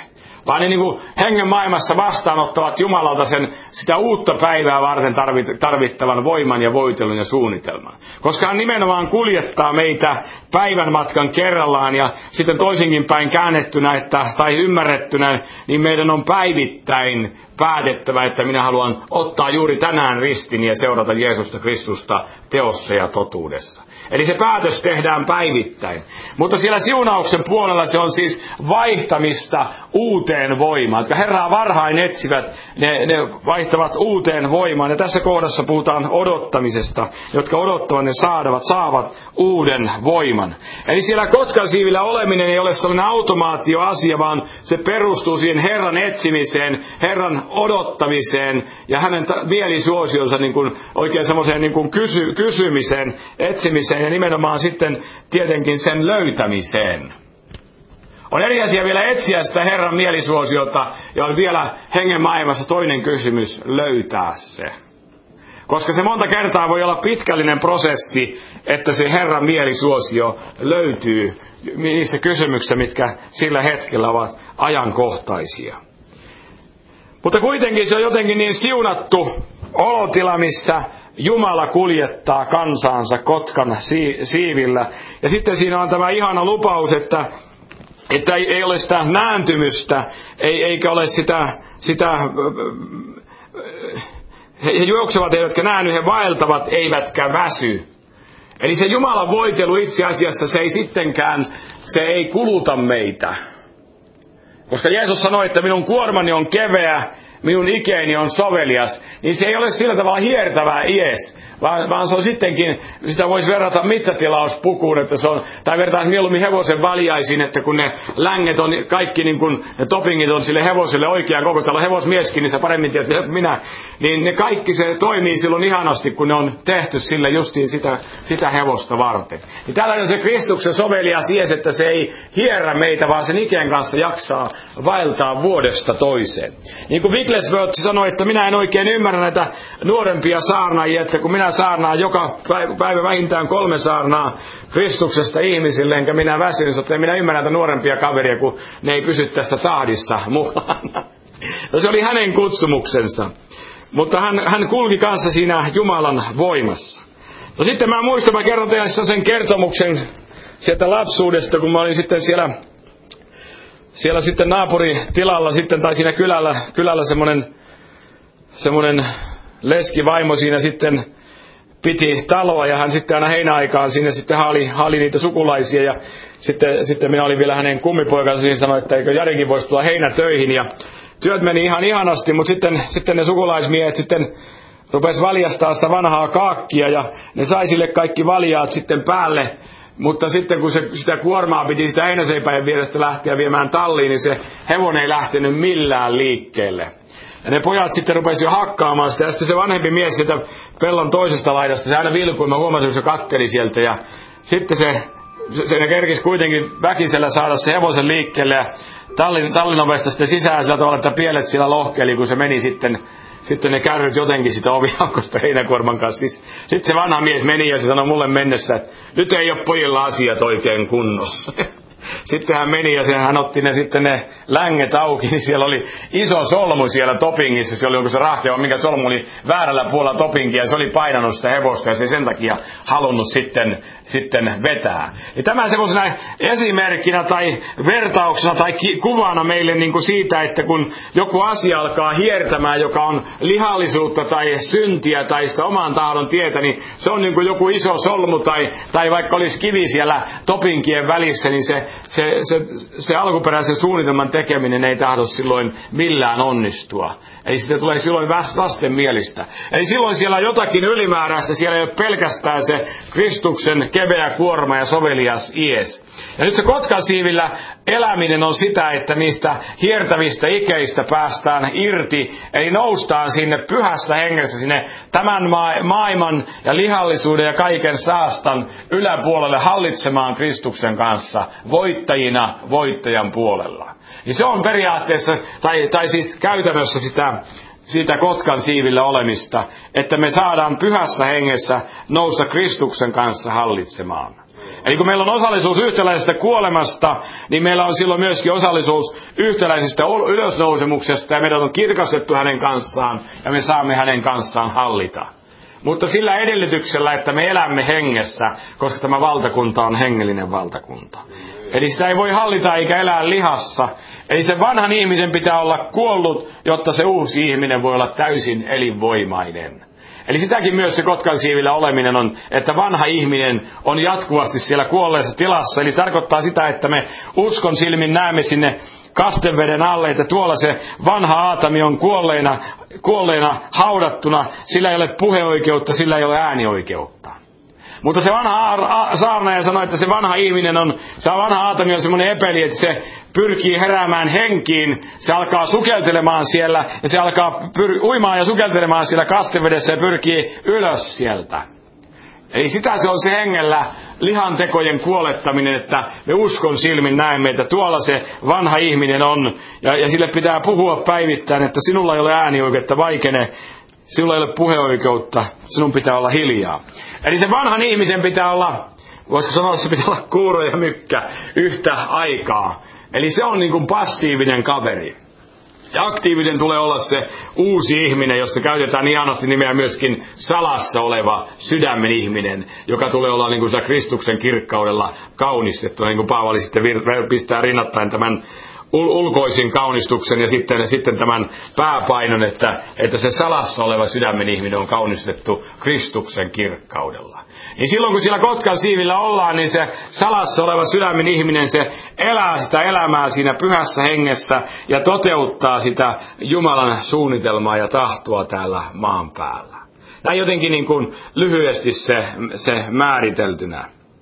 vaan ne niin kuin hengen maailmassa vastaanottavat Jumalalta sitä uutta päivää varten tarvittavan voiman ja voitelun ja suunnitelman. Koska hän nimenomaan kuljettaa meitä päivän matkan kerrallaan ja sitten toisinkin päin käännettynä tai ymmärrettynä, niin meidän on päivittäin päätettävä, että minä haluan ottaa juuri tänään ristini ja seurata Jeesusta Kristusta teossa ja totuudessa. Eli se päätös tehdään päivittäin. Mutta siellä siunauksen puolella se on siis vaihtamista uuteen voimaan. Jotka Herraa varhain etsivät, ne vaihtavat uuteen voimaan. Ja tässä kohdassa puhutaan odottamisesta. Jotka odottavat, ne saavat uuden voiman. Eli siellä kotkansiivillä oleminen ei ole sellainen automaatioasia, vaan se perustuu siihen Herran etsimiseen, Herran odottamiseen ja hänen mielisuosionsa niin kuin oikein semmoiseen niin kuin kysymiseen, etsimiseen ja nimenomaan sitten tietenkin sen löytämiseen. On eri asia vielä etsiä sitä Herran mielisuosiota ja on vielä hengen maailmassa toinen kysymys, löytää se. Koska se monta kertaa voi olla pitkällinen prosessi, että se Herran mielisuosio löytyy niissä kysymyksissä, mitkä sillä hetkellä ovat ajankohtaisia. Mutta kuitenkin se on jotenkin niin siunattu olotila, missä Jumala kuljettaa kansaansa kotkan siivillä. Ja sitten siinä on tämä ihana lupaus, että ei ole sitä nääntymystä, eikä ole sitä he juoksevat eivätkä näänny, he vaeltavat eivätkä väsy. Eli se Jumalan voitelu itse asiassa se ei kuluta meitä. Koska Jeesus sanoi, että minun kuormani on keveä, minun ikeeni on sovelias, niin se ei ole sillä tavalla hiertävää ies, vaan se on sittenkin, sitä voisi verrata mittatilausppukuun, että se on, tai verrata mieluummin hevosen valjaisiin, että kun ne länget on kaikki, niin kun ne toppingit on sille hevoselle oikean kokoisella, hevosmieskin, niin sä paremmin tiedät, että minä, niin ne kaikki se toimii silloin ihanasti, kun ne on tehty sille justiin sitä hevosta varten. Niin tällainen on se Kristuksen sovelias ies, että se ei hierrä meitä, vaan sen ikeen kanssa jaksaa vaeltaa vuodesta toiseen. Niin kuin Wigglesworth sanoi, että minä en oikein ymmärrä näitä nuorempia saarnaajia, että kun minä saarnaan joka päivä vähintään 3 saarnaa Kristuksesta ihmisille, enkä minä väsyn, että en minä ymmärrä näitä nuorempia kaveria, kun ne ei pysy tässä tahdissa mukana. No se oli hänen kutsumuksensa. Mutta hän kulki kanssa siinä Jumalan voimassa. No sitten mä kerron teille sen kertomuksen sieltä lapsuudesta, kun mä olin sitten siellä sitten naapuritilalla sitten, tai siinä kylällä semmoinen leskivaimo siinä sitten piti taloa, ja hän sitten aina heinäaikaan sinne sitten haali niitä sukulaisia, ja sitten minä olin vielä hänen kummipoikansa, niin sanoi, että eikö Jarikin voisi tulla heinätöihin, ja työt meni ihan ihanasti, mutta sitten ne sukulaismiehet sitten rupesi valjastaa sitä vanhaa kaakkia, ja ne sai sille kaikki valjaat sitten päälle. Mutta sitten kun sitä kuormaa piti sitä heinäseipäin vierestä lähteä viemään talliin, niin se hevonen ei lähtenyt millään liikkeelle. Ja ne pojat sitten rupesi jo hakkaamaan sitä. Ja sitten se vanhempi mies sieltä pellon toisesta laidasta, se aina vilkui, mä huomasin, kun se katteli sieltä. Ja sitten se kerkisi kuitenkin väkisellä saada se hevosen liikkeelle. Ja tallin ovesta sitten sisään sillä tavalla, että pielet siellä lohkeli, kun se meni sitten ne kärryt jotenkin sitä oviaukosta heinäkuorman kanssa. Sitten se vanha mies meni ja se sanoi mulle mennessä, että nyt ei ole pojilla asiat oikein kunnossa. Sitten hän meni ja hän otti ne länget auki, niin siellä oli iso solmu siellä topingissa. Se oli joku se rahkea, minkä solmu oli väärällä puolella topingia, ja se oli painanut sitä hevosta, ja se ei sen takia halunnut sitten vetää. Ja tämä semmoisena esimerkkinä tai vertauksena tai kuvana meille niin kuin siitä, että kun joku asia alkaa hiertämään, joka on lihallisuutta tai syntiä tai sitä oman tahdon tietä, niin se on niin kuin joku iso solmu tai vaikka olisi kivi siellä topinkien välissä, niin se alkuperäisen suunnitelman tekeminen ei tahdo silloin millään onnistua. Eli sitä tulee silloin vastenmielistä. Eli silloin siellä on jotakin ylimääräistä, siellä ei ole pelkästään se Kristuksen keveä kuorma ja sovelias ies. Ja nyt se kotkansiivillä eläminen on sitä, että niistä hiertävistä ikeistä päästään irti, eli noustaan sinne pyhässä hengessä, sinne tämän maailman ja lihallisuuden ja kaiken saastan yläpuolelle hallitsemaan Kristuksen kanssa, voittajina voittajan puolella. Ja se on periaatteessa, tai siis käytännössä sitä kotkan siivillä olemista, että me saadaan pyhässä hengessä nousta Kristuksen kanssa hallitsemaan. Eli kun meillä on osallisuus yhtäläisestä kuolemasta, niin meillä on silloin myöskin osallisuus yhtäläisestä ylösnousemuksesta, ja meidät on kirkastettu hänen kanssaan, ja me saamme hänen kanssaan hallita. Mutta sillä edellytyksellä, että me elämme hengessä, koska tämä valtakunta on hengellinen valtakunta. Eli sitä ei voi hallita eikä elää lihassa. Eli sen vanhan ihmisen pitää olla kuollut, jotta se uusi ihminen voi olla täysin elinvoimainen. Eli sitäkin myös se kotkan siivillä oleminen on, että vanha ihminen on jatkuvasti siellä kuolleessa tilassa. Eli tarkoittaa sitä, että me uskon silmin näemme sinne kastenveden alle, että tuolla se vanha Aatami on kuolleena haudattuna. Sillä ei ole puheoikeutta, sillä ei ole äänioikeutta. Mutta se vanha saarnaaja sanoi, että se vanha ihminen on, se vanha Aatami on semmoinen epeli, että se pyrkii heräämään henkiin, se alkaa sukeltelemaan siellä, ja se alkaa uimaan ja sukeltelemaan siellä kastevedessä ja pyrkii ylös sieltä. Eli sitä se on se hengellä lihantekojen kuolettaminen, että me uskon silmin näemme, että tuolla se vanha ihminen on, ja sille pitää puhua päivittäin, että sinulla ei ole äänioikeutta, vaikene, sinulla ei ole puheoikeutta, sinun pitää olla hiljaa. Eli se vanhan ihmisen pitää olla, voisiko sanoa, että se pitää olla kuuro ja mykkä yhtä aikaa. Eli se on niin kuin passiivinen kaveri. Ja aktiivinen tulee olla se uusi ihminen, josta käytetään ihanasti nimeä myöskin salassa oleva sydämen ihminen, joka tulee olla niin kuin se Kristuksen kirkkaudella kaunistettu, niin kuin Paavali sitten pistää rinnattain tämän ulkoisin kaunistuksen ja sitten tämän pääpainon, että se salassa oleva sydämen ihminen on kaunistettu Kristuksen kirkkaudella. Niin silloin kun siellä kotkan siivillä ollaan, niin se salassa oleva sydämen ihminen, se elää sitä elämää siinä pyhässä hengessä ja toteuttaa sitä Jumalan suunnitelmaa ja tahtoa täällä maan päällä. Näin jotenkin niin kuin lyhyesti se määriteltynä.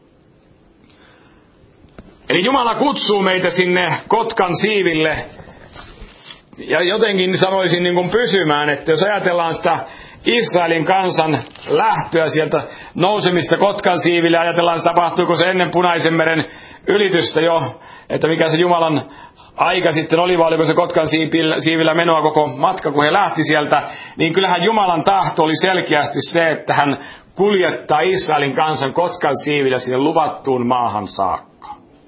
Eli Jumala kutsuu meitä sinne kotkan siiville, ja jotenkin sanoisin niin kuin pysymään, että jos ajatellaan sitä Israelin kansan lähtöä sieltä nousemista kotkan siiville, ajatellaan, että tapahtuuko se ennen Punaisen meren ylitystä jo, että mikä se Jumalan aika sitten oli, vai oliko se kotkan siivillä menoa koko matka, kun he lähti sieltä, niin kyllähän Jumalan tahto oli selkeästi se, että hän kuljettaa Israelin kansan kotkan siivillä sinne luvattuun maahan saakka.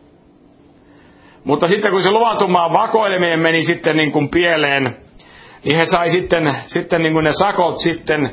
Mutta sitten kun se luvatun maan vakoileminen meni sitten niin kuin pieleen, niin he sai sitten niin kuin ne sakot sitten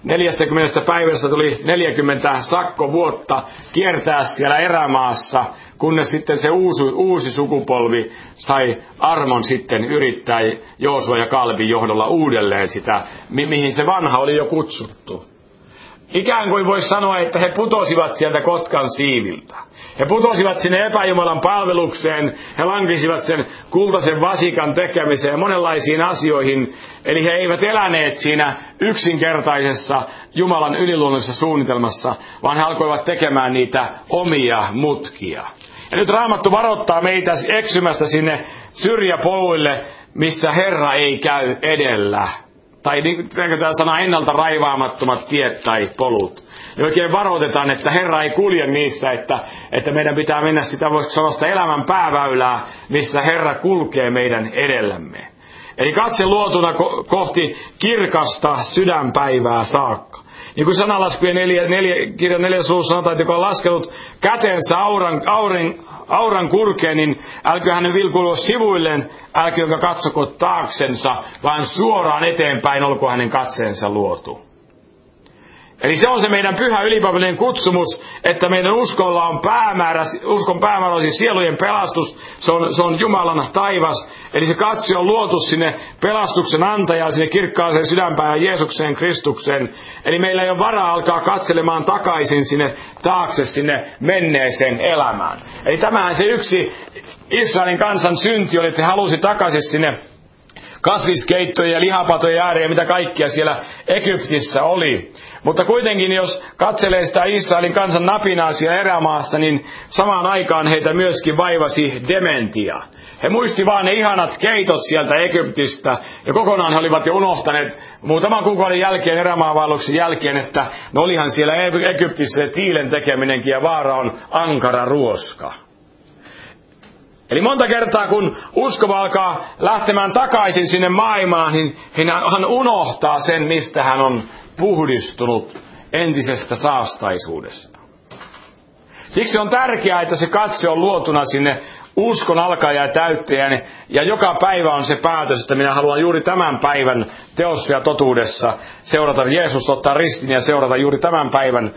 40 päivästä tuli 40 sakkovuotta kiertää siellä erämaassa, kunnes sitten se uusi sukupolvi sai armon sitten yrittää Joosua ja Kalebin johdolla uudelleen sitä, mihin se vanha oli jo kutsuttu. Ikään kuin voisi sanoa, että he putosivat sieltä kotkan siiviltä. He putosivat sinne epäjumalan palvelukseen, he lankisivat sen kultaisen vasikan tekemiseen ja monenlaisiin asioihin. Eli he eivät eläneet siinä yksinkertaisessa Jumalan yliluonnollisessa suunnitelmassa, vaan he alkoivat tekemään niitä omia mutkia. Ja nyt Raamattu varoittaa meitä eksymästä sinne syrjäpoluille, missä Herra ei käy edellä. Tai tämä sana ennalta raivaamattomat tiet tai polut. Ja oikein varoitetaan, että Herra ei kulje niissä, että meidän pitää mennä sitä, voisi sanoa sitä elämän pääväylää, missä Herra kulkee meidän edellämme. Eli katse luotuna kohti kirkasta sydänpäivää saakka. Niin kuin sanalaskujen kirjan 4. luvussa sanotaan, että joka on laskenut kätensä auran kurkeen, niin älköön hänen vilkuilua sivuilleen, älköön katsoko taaksensa, vaan suoraan eteenpäin olkoon hänen katseensa luotu. Eli se on se meidän pyhä ylipapallinen kutsumus, että meidän uskolla on uskon päämäärä on siis sielujen pelastus, se on Jumalan taivas. Eli se katse on luotu sinne pelastuksen antajaan, sinne kirkkaaseen sydänpäähän Jeesukseen Kristukseen. Eli meillä ei ole varaa alkaa katselemaan takaisin sinne taakse, sinne menneeseen elämään. Eli tämähän se yksi Israelin kansan synti oli, että he halusi takaisin sinne kasviskeittojen ja lihapatojen ääreen, mitä kaikkia siellä Egyptissä oli. Mutta kuitenkin, jos katselee sitä Israelin kansan napinaa siellä erämaassa, niin samaan aikaan heitä myöskin vaivasi dementia. He muisti vaan ne ihanat keitot sieltä Egyptistä, ja kokonaan he olivat jo unohtaneet muutaman kuukauden jälkeen, erämaavaelluksen jälkeen, että no olihan siellä Egyptissä se tiilen tekeminenkin, ja vaara on ankara ruoska. Eli monta kertaa, kun uskova alkaa lähtemään takaisin sinne maailmaan, niin hän unohtaa sen, mistä hän on puhdistunut entisestä saastaisuudesta. Siksi on tärkeää, että se katse on luotuna sinne uskon alkaja ja täyttäjän, ja joka päivä on se päätös, että minä haluan juuri tämän päivän teossa ja totuudessa seurata Jeesus, ottaa ristin ja seurata juuri tämän päivän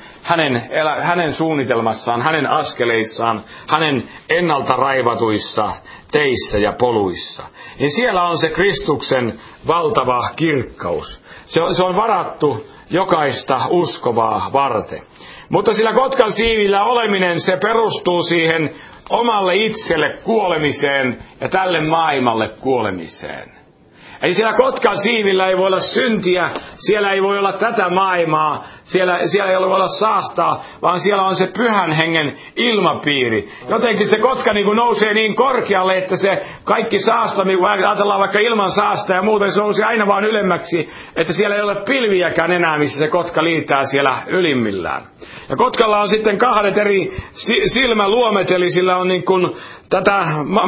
hänen suunnitelmassaan, hänen askeleissaan, hänen ennalta raivatuissa teissä ja poluissa. Niin siellä on se Kristuksen valtava kirkkaus. Se on varattu jokaista uskovaa varten. Mutta sillä kotkan siivillä oleminen, se perustuu siihen omalle itselle kuolemiseen ja tälle maailmalle kuolemiseen. Eli siellä kotkan siivillä ei voi olla syntiä, siellä ei voi olla tätä maailmaa, siellä ei voi olla saastaa, vaan siellä on se pyhän hengen ilmapiiri. Jotenkin se kotka niin kuin nousee niin korkealle, että se kaikki saasta, niin kuin ajatellaan vaikka ilman saasta ja muuten, se nousee aina vaan ylemmäksi, että siellä ei ole pilviäkään enää, missä se kotka liitää siellä ylimmillään. Ja kotkalla on sitten 2 eri silmäluomet, eli sillä on niin kuin tätä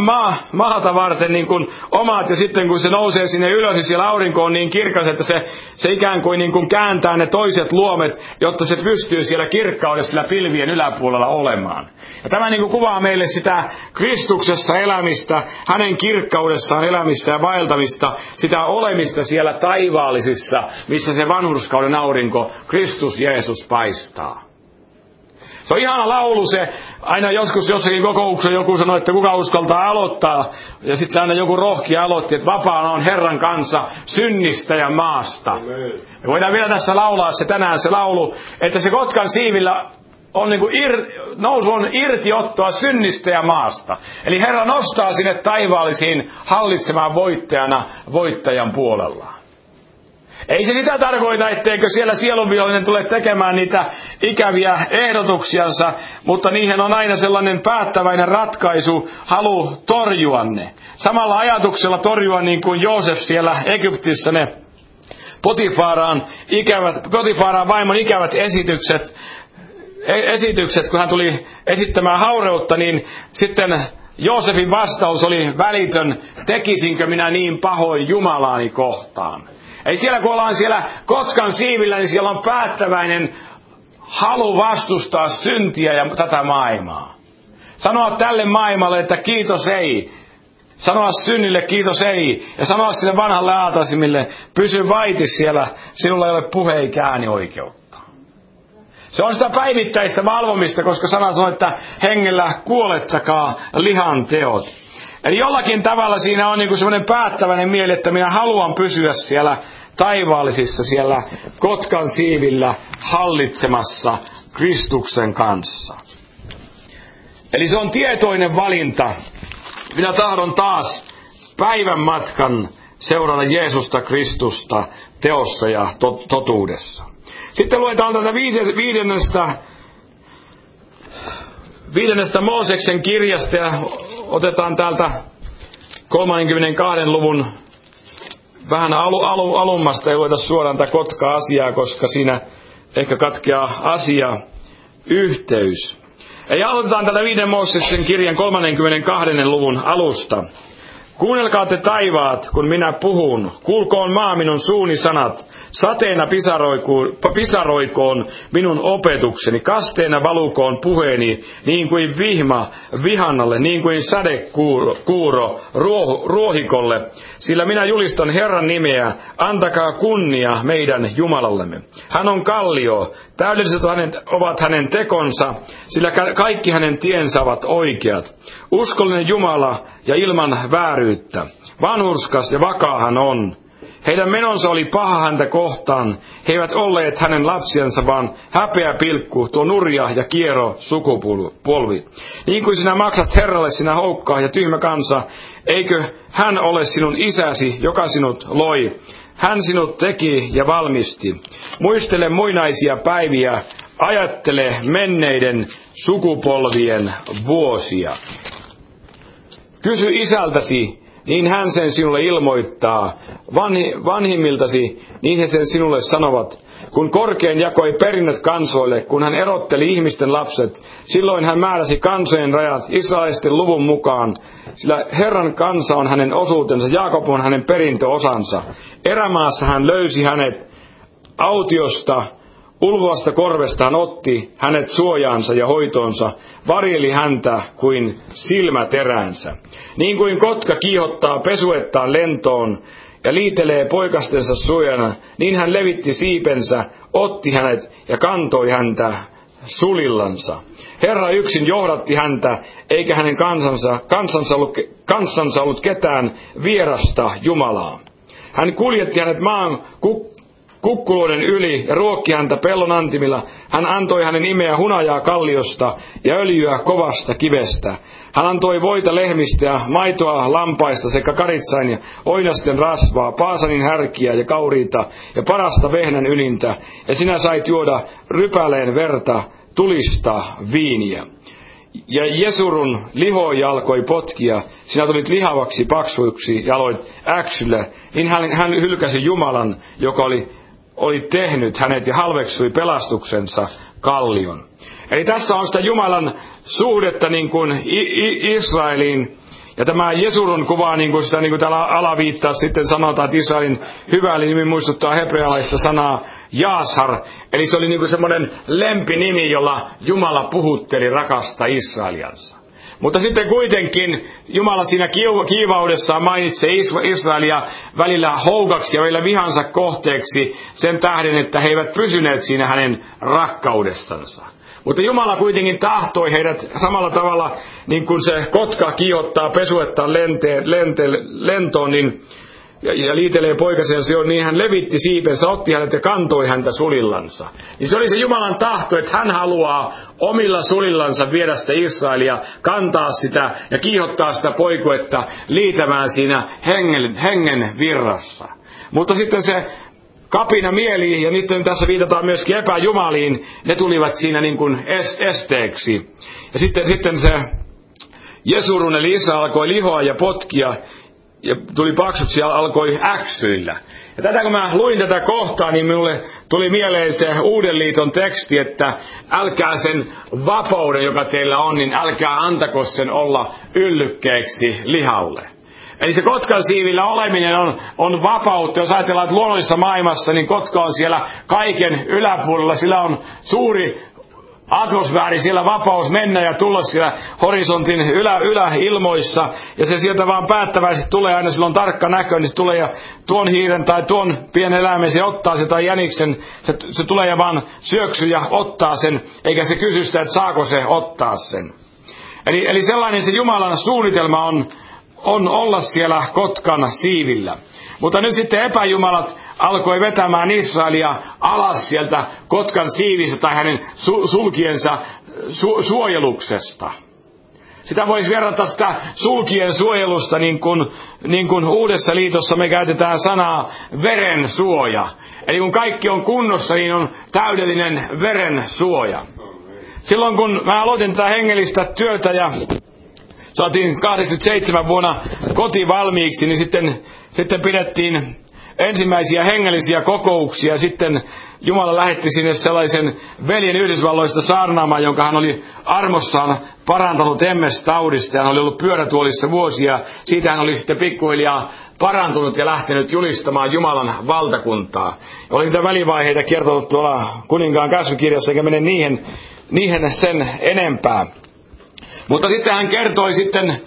maata varten niin kuin omat, ja sitten kun se nousee sinne ylös, niin siellä aurinko on niin kirkas, että se ikään kuin kääntää ne toiset luomet, jotta se pystyy siellä kirkkaudessa siellä pilvien yläpuolella olemaan. Ja tämä niin kuin kuvaa meille sitä Kristuksessa elämistä, hänen kirkkaudessaan elämistä ja vaeltamista, sitä olemista siellä taivaallisissa, missä se vanhurskauden aurinko, Kristus Jeesus paistaa. Se on ihana laulu se, aina joskus jossakin kokouksessa joku sanoi, että kuka uskaltaa aloittaa, ja sitten aina joku rohkea aloitti, että vapaana on Herran kansa synnistä ja maasta. Me voidaan vielä tässä laulaa se tänään se laulu, että se kotkan siivillä on niin kuin nousu on irtiottoa synnistä ja maasta. Eli Herra nostaa sinne taivaallisiin hallitsemaan voittajana voittajan puolellaan. Ei se sitä tarkoita, etteikö siellä sielunvihollinen tule tekemään niitä ikäviä ehdotuksiansa, mutta niihin on aina sellainen päättäväinen ratkaisu, halu torjua ne. Samalla ajatuksella torjua niin kuin Joosef siellä Egyptissä ne Potifaraan vaimon ikävät esitykset, kun hän tuli esittämään haureutta, niin sitten Joosefin vastaus oli välitön, tekisinkö minä niin pahoin Jumalaani kohtaan. Ei siellä, kun ollaan siellä kotkan siivillä, niin siellä on päättäväinen halu vastustaa syntiä ja tätä maailmaa. Sanoa tälle maailmalle, että kiitos ei. Sanoa synnille kiitos ei. Ja sanoa sille vanhalle aatasimille, pysy vaiti siellä, sinulla ei ole puhe- eikä äänioikeutta. Se on sitä päivittäistä valvomista, koska sana sanoo, että hengellä kuolettakaa lihan teot. Eli jollakin tavalla siinä on niin semmoinen päättäväinen mieli, että minä haluan pysyä siellä taivaallisissa, siellä kotkan siivillä hallitsemassa Kristuksen kanssa. Eli se on tietoinen valinta. Minä tahdon taas päivän matkan seurata Jeesusta Kristusta teossa ja totuudessa. Sitten luetaan tätä viidennestä Mooseksen kirjasta ja otetaan täältä 32. luvun vähän alummasta, ei lueta suoraan tätä kotka-asiaa, koska siinä ehkä katkeaa asia-yhteys. Eli aloitetaan tätä 5. Mooseksen kirjan 32. luvun alusta. Kuunnelkaa te taivaat, kun minä puhun. Kuulkoon maa minun suuni sanat. Sateena pisaroikoon minun opetukseni. Kasteena valukoon puheeni, niin kuin vihma vihannalle, niin kuin sadekuuro ruohikolle. Sillä minä julistan Herran nimeä. Antakaa kunnia meidän Jumalallemme. Hän on kallio. Täydelliset ovat hänen tekonsa, sillä kaikki hänen tiensä ovat oikeat. Uskollinen Jumala ja ilman vääryyttä. Vanhurskas ja vakaa hän on. Heidän menonsa oli paha häntä kohtaan. He eivät olleet hänen lapsiansa, vaan häpeä pilkku, tuo nurja ja kiero sukupolvi. Niin kuin sinä maksat Herralle, sinä houkkaa ja tyhmä kansa, eikö hän ole sinun isäsi, joka sinut loi? Hän sinut teki ja valmisti. Muistele muinaisia päiviä, ajattele menneiden sukupolvien vuosia. Kysy isältäsi, niin hän sen sinulle ilmoittaa. Vanhimmiltasi, niin he sen sinulle sanovat. Kun korkein jakoi perinnöt kansoille, kun hän erotteli ihmisten lapset, silloin hän määräsi kansojen rajat israelisten luvun mukaan. Sillä Herran kansa on hänen osuutensa, Jaakob on hänen perintöosansa. Erämaassa hän löysi hänet autiosta, ulvoasta korvesta hän otti hänet suojaansa ja hoitoonsa, varjeli häntä kuin silmäteräänsä. Niin kuin kotka kiihottaa pesuettaan lentoon ja liitelee poikastensa suojana, niin hän levitti siipensä, otti hänet ja kantoi häntä sulillansa. Herra yksin johdatti häntä, eikä hänen kansansa ollut ketään vierasta Jumalaa. Hän kuljetti hänet maan kukkuloiden yli ja ruokki häntä pellon antimilla. Hän antoi hänen imeä hunajaa kalliosta ja öljyä kovasta kivestä. Hän antoi voita lehmistä ja maitoa lampaista sekä karitsain ja oinasten rasvaa, paasanin härkiä ja kauriita ja parasta vehnän ylintä. Ja sinä sait juoda rypäleen verta, tulista viiniä. Ja Jesurun lihoja alkoi potkia, sinä tulit lihavaksi paksuiksi ja aloit äksyllä, niin hän hylkäsi Jumalan, joka oli tehnyt hänet ja halveksui pelastuksensa kallion. Eli tässä on sitä Jumalan suhdetta niin kuin Israeliin. Ja tämä Jesurun kuvaa, niin kuin sitä niin kuin täällä alaviittaa sitten sanotaan, että Israelin hyvä nimi muistuttaa hebrealaista sanaa Jaashar. Eli se oli niin kuin semmoinen lempinimi, jolla Jumala puhutteli rakasta Israeliansa. Mutta sitten kuitenkin Jumala siinä kiivaudessaan mainitsee Israelia välillä houkaksi ja välillä vihansa kohteeksi sen tähden, että he eivät pysyneet siinä hänen rakkaudessansa. Mutta Jumala kuitenkin tahtoi heidät samalla tavalla, niin kuin se kotka kiihottaa pesuettaan lentoon, niin, ja liitelee poikasensa, niin hän levitti siipensä, otti hänet ja kantoi häntä sulillansa. Niin se oli se Jumalan tahto, että hän haluaa omilla sulillansa viedä sitä Israelia, kantaa sitä ja kiihottaa sitä poikuetta liitämään siinä hengen virrassa. Mutta sitten se kapina mieli, ja nyt tässä viitataan myöskin epäjumaliin, ne tulivat siinä niin kuin esteeksi. Ja sitten se Jesurun eli Isä alkoi lihoa ja potkia, ja tuli paksuksi ja alkoi äksyillä. Ja tätä kun mä luin tätä kohtaa, niin minulle tuli mieleen se Uuden liiton teksti, että älkää sen vapauden, joka teillä on, niin älkää antako sen olla yllykkeeksi lihalle. Eli se kotkan siivillä oleminen on vapautta. Jos ajatellaan, että luonnollisessa maailmassa, niin kotka on siellä kaiken yläpuolella. Sillä on suuri atmosfääri, siellä vapaus mennä ja tulla siellä horisontin yläilmoissa. Ja se sieltä vaan päättäväisesti tulee, aina sillä on tarkka näkö, niin se tulee ja tuon hiiren tai tuon pienen eläimen se ottaa se tai jäniksen. Se tulee ja vaan syöksyy ja ottaa sen, eikä se kysy sitä, että saako se ottaa sen. Eli sellainen se Jumalan suunnitelma on olla siellä kotkan siivillä. Mutta nyt sitten epäjumalat alkoi vetämään Israelia alas sieltä kotkan siivistä tai hänen sulkiensa suojeluksesta. Sitä voisi verrata sitä sulkien suojelusta niin kuin Uudessa liitossa me käytetään sanaa verensuoja. Eli kun kaikki on kunnossa, niin on täydellinen verensuoja. Silloin kun mä aloitin tätä hengellistä työtä ja saatiin 87 vuonna koti valmiiksi, niin sitten pidettiin ensimmäisiä hengellisiä kokouksia. Sitten Jumala lähetti sinne sellaisen veljen Yhdysvalloista saarnaamaan, jonka hän oli armossaan parantanut MS-taudista. Hän oli ollut pyörätuolissa vuosia. Siitä hän oli sitten pikkuhiljaa parantunut ja lähtenyt julistamaan Jumalan valtakuntaa. Oli niitä välivaiheita kertonut tuolla kuninkaan käskykirjassa, eikä mene niihin sen enempää. Mutta sitten hän kertoi sitten,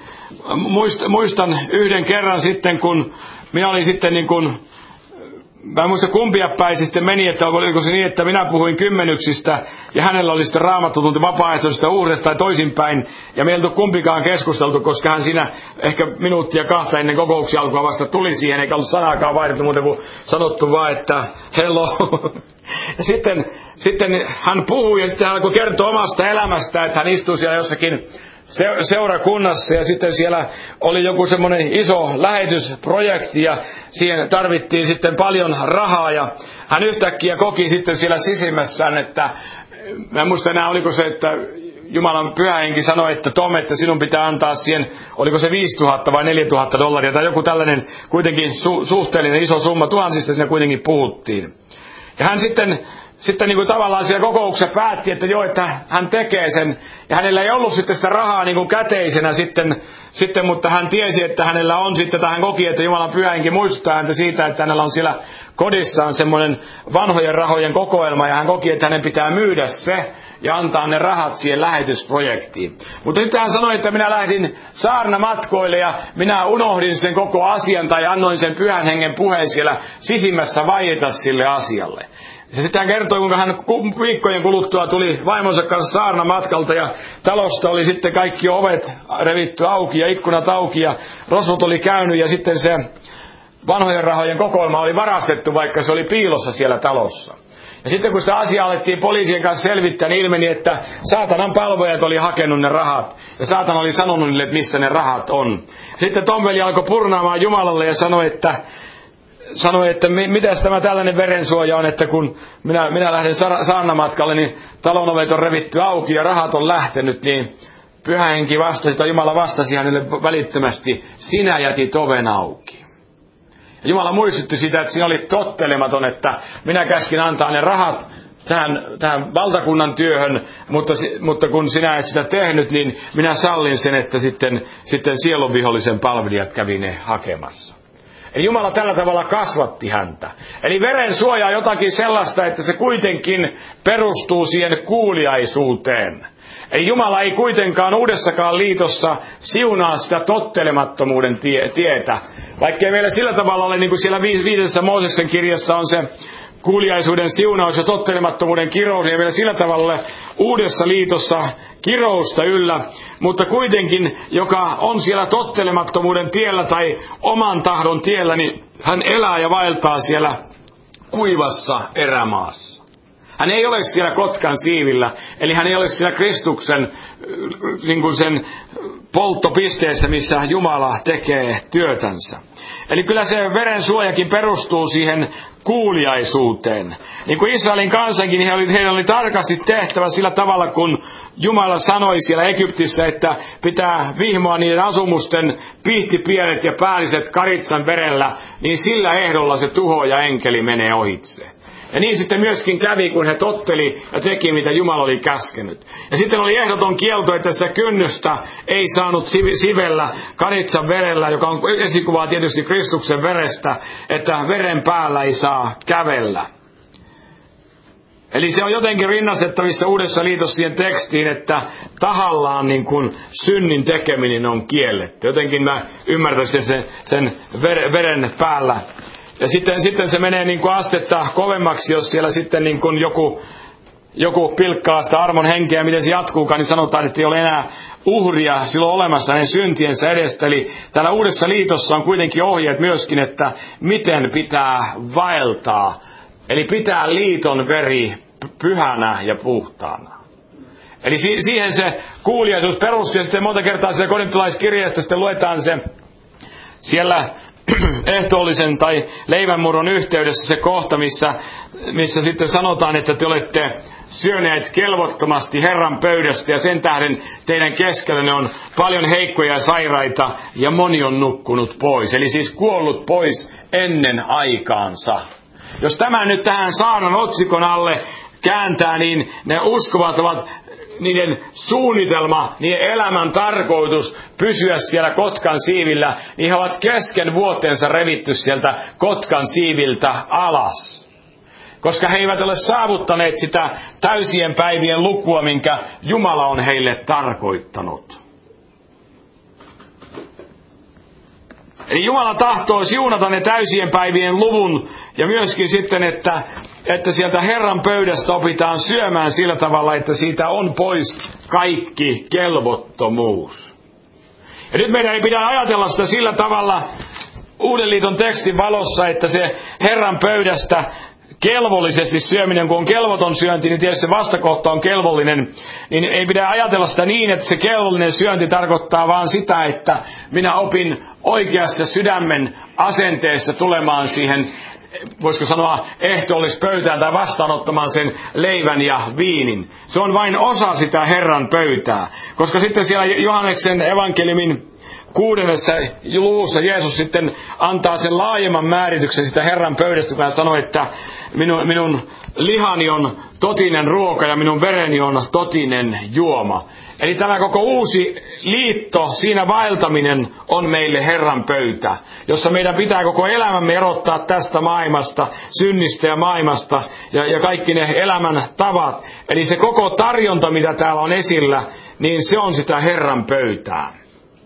muistan yhden kerran sitten, kun minä olin sitten niin kuin, mä en muista kumpia päin se sitten meni, että oliko se niin, että minä puhuin kymmenyksistä ja hänellä oli sitten Raamattu tunti vapaaehtoisesta uudesta tai toisinpäin. Ja meiltä kumpikaan keskusteltu, koska hän siinä ehkä minuuttia kahta ennen kokouksia alkua vasta tuli siihen, eikä ollut sanaakaan vaihdettu muuta kuin sanottu vaan, että hello. Ja sitten hän puhui ja sitten hän alkoi kertoa omasta elämästä, että hän istui siellä jossakin seurakunnassa ja sitten siellä oli joku semmoinen iso lähetysprojekti ja siihen tarvittiin sitten paljon rahaa ja hän yhtäkkiä koki sitten siellä sisimmässään, että mä en muista enää oliko se, että Jumalan pyhä henki sanoi, että Tom, että sinun pitää antaa siihen, oliko se $5,000 vai $4,000 tai joku tällainen kuitenkin suhteellinen iso summa, tuhansista siinä kuitenkin puhuttiin. Ja hän sitten sitten niin kuin tavallaan siellä kokouksessa päätti, että joo, että hän tekee sen. Ja hänellä ei ollut sitten sitä rahaa niin kuin käteisenä sitten, mutta hän tiesi, että hänellä on sitten, tai hän koki, että Jumalan Pyhä Henki muistuttaa häntä siitä, että hänellä on siellä kodissaan semmoinen vanhojen rahojen kokoelma, ja hän koki, että hänen pitää myydä se ja antaa ne rahat siihen lähetysprojektiin. Mutta sitten hän sanoi, että minä lähdin saarnamatkoille ja minä unohdin sen koko asian tai annoin sen Pyhän Hengen puheen siellä sisimmässä vaieta sille asialle. Ja sitten hän kertoi, kuinka hän viikkojen kuluttua tuli vaimonsa kanssa saarnamatkalta ja talosta oli sitten kaikki ovet revitty auki ja ikkunat auki ja rosvot oli käynyt ja sitten se vanhojen rahojen kokoelma oli varastettu, vaikka se oli piilossa siellä talossa. Ja sitten kun sitä asiaa alettiin poliisien kanssa selvittää, niin ilmeni, että saatanan palvojat oli hakenut ne rahat. Ja saatana oli sanonut niille, että missä ne rahat on. Sitten Tom veli alkoi purnaamaan Jumalalle ja sanoi, että mitäs tämä tällainen verensuoja on, että kun minä lähden saarnamatkalle, niin talon ovet on revitty auki ja rahat on lähtenyt, niin Pyhä Henki vastasi, tai Jumala vastasi hänelle välittömästi, sinä jätit oven auki. Ja Jumala muistutti sitä, että siinä oli tottelematon, että minä käskin antaa ne rahat tähän valtakunnan työhön, mutta kun sinä et sitä tehnyt, niin minä sallin sen, että sitten sielunvihollisen palvelijat kävi ne hakemassa. Eli Jumala tällä tavalla kasvatti häntä. Eli veren suojaa jotakin sellaista, että se kuitenkin perustuu siihen kuuliaisuuteen. Eli Jumala ei kuitenkaan uudessakaan liitossa siunaa sitä tottelemattomuuden tietä. Vaikkei meillä sillä tavalla ole, niin kuin siellä 5. Mooseksen kirjassa on se kuuliaisuuden siunaus ja tottelemattomuuden kirous, ja meillä sillä tavalla uudessa liitossa kirousta yllä, mutta kuitenkin, joka on siellä tottelemattomuuden tiellä tai oman tahdon tiellä, niin hän elää ja vaeltaa siellä kuivassa erämaassa. Hän ei ole siellä kotkan siivillä, eli hän ei ole siellä Kristuksen niin kuin sen polttopisteessä, missä Jumala tekee työtänsä. Eli kyllä se veren suojakin perustuu siihen kuuliaisuuteen. Niin kuin Israelin kansankin, niin heidän oli tarkasti tehtävä sillä tavalla, kun Jumala sanoi siellä Egyptissä, että pitää vihmoa niiden asumusten pihtipienet ja päälliset karitsan verellä, niin sillä ehdolla se tuhoaja enkeli menee ohitse. Ja niin sitten myöskin kävi, kun he totteli ja teki, mitä Jumala oli käskenyt. Ja sitten oli ehdoton kielto, että sitä kynnystä ei saanut sivellä karitsan verellä, joka on esikuvaa tietysti Kristuksen verestä, että veren päällä ei saa kävellä. Eli se on jotenkin rinnastettavissa Uudessa liitossa siihen tekstiin, että tahallaan niin kuin synnin tekeminen on kielletty. Jotenkin mä ymmärtäisin sen veren päällä. Ja sitten se menee niin kuin astetta kovemmaksi, jos siellä sitten niin kuin joku pilkkaa sitä armon henkeä, miten se jatkuukaan, niin sanotaan, että ei ole enää uhria silloin olemassa hänen syntiensä edestä. Eli täällä Uudessa liitossa on kuitenkin ohjeet myöskin, että miten pitää vaeltaa. Eli pitää liiton veri pyhänä ja puhtaana. Eli siihen se kuuliaisuus perustuu, ja sitten monta kertaa siellä korintolaiskirjasta sitten luetaan se siellä ehtoollisen tai leivänmurron yhteydessä se kohta, missä sitten sanotaan, että te olette syöneet kelvottomasti Herran pöydästä ja sen tähden teidän keskellänne on paljon heikkoja ja sairaita ja moni on nukkunut pois. Eli siis kuollut pois ennen aikaansa. Jos tämä nyt tähän saarnan otsikon alle kääntää, niin ne uskovat ovat niiden suunnitelma, niiden elämän tarkoitus pysyä siellä kotkan siivillä, niin he ovat kesken vuotensa revitty sieltä kotkan siiviltä alas. Koska he eivät ole saavuttaneet sitä täysien päivien lukua, minkä Jumala on heille tarkoittanut. Eli Jumala tahtoo siunata ne täysien päivien luvun ja myöskin sitten, että sieltä Herran pöydästä opitaan syömään sillä tavalla, että siitä on pois kaikki kelvottomuus. Ja nyt meidän ei pidä ajatella sitä sillä tavalla Uuden liiton tekstin valossa, että se Herran pöydästä kelvollisesti syöminen, kun on kelvoton syönti, niin tietysti se vastakohta on kelvollinen, niin ei pidä ajatella sitä niin, että se kelvollinen syönti tarkoittaa vaan sitä, että minä opin oikeassa sydämen asenteessa tulemaan siihen, voisiko sanoa, ehtoollispöytään tai vastaanottamaan sen leivän ja viinin. Se on vain osa sitä Herran pöytää, koska sitten siellä Johanneksen evankeliumin 6. luvussa Jeesus sitten antaa sen laajemman määrityksen sitä Herran pöydästä, kun hän sanoi, että minun lihani on totinen ruoka ja minun vereni on totinen juoma. Eli tämä koko uusi liitto, siinä vaeltaminen on meille Herran pöytä, jossa meidän pitää koko elämämme erottaa tästä maailmasta, synnistä ja maailmasta ja kaikki ne elämän tavat. Eli se koko tarjonta, mitä täällä on esillä, niin se on sitä Herran pöytää.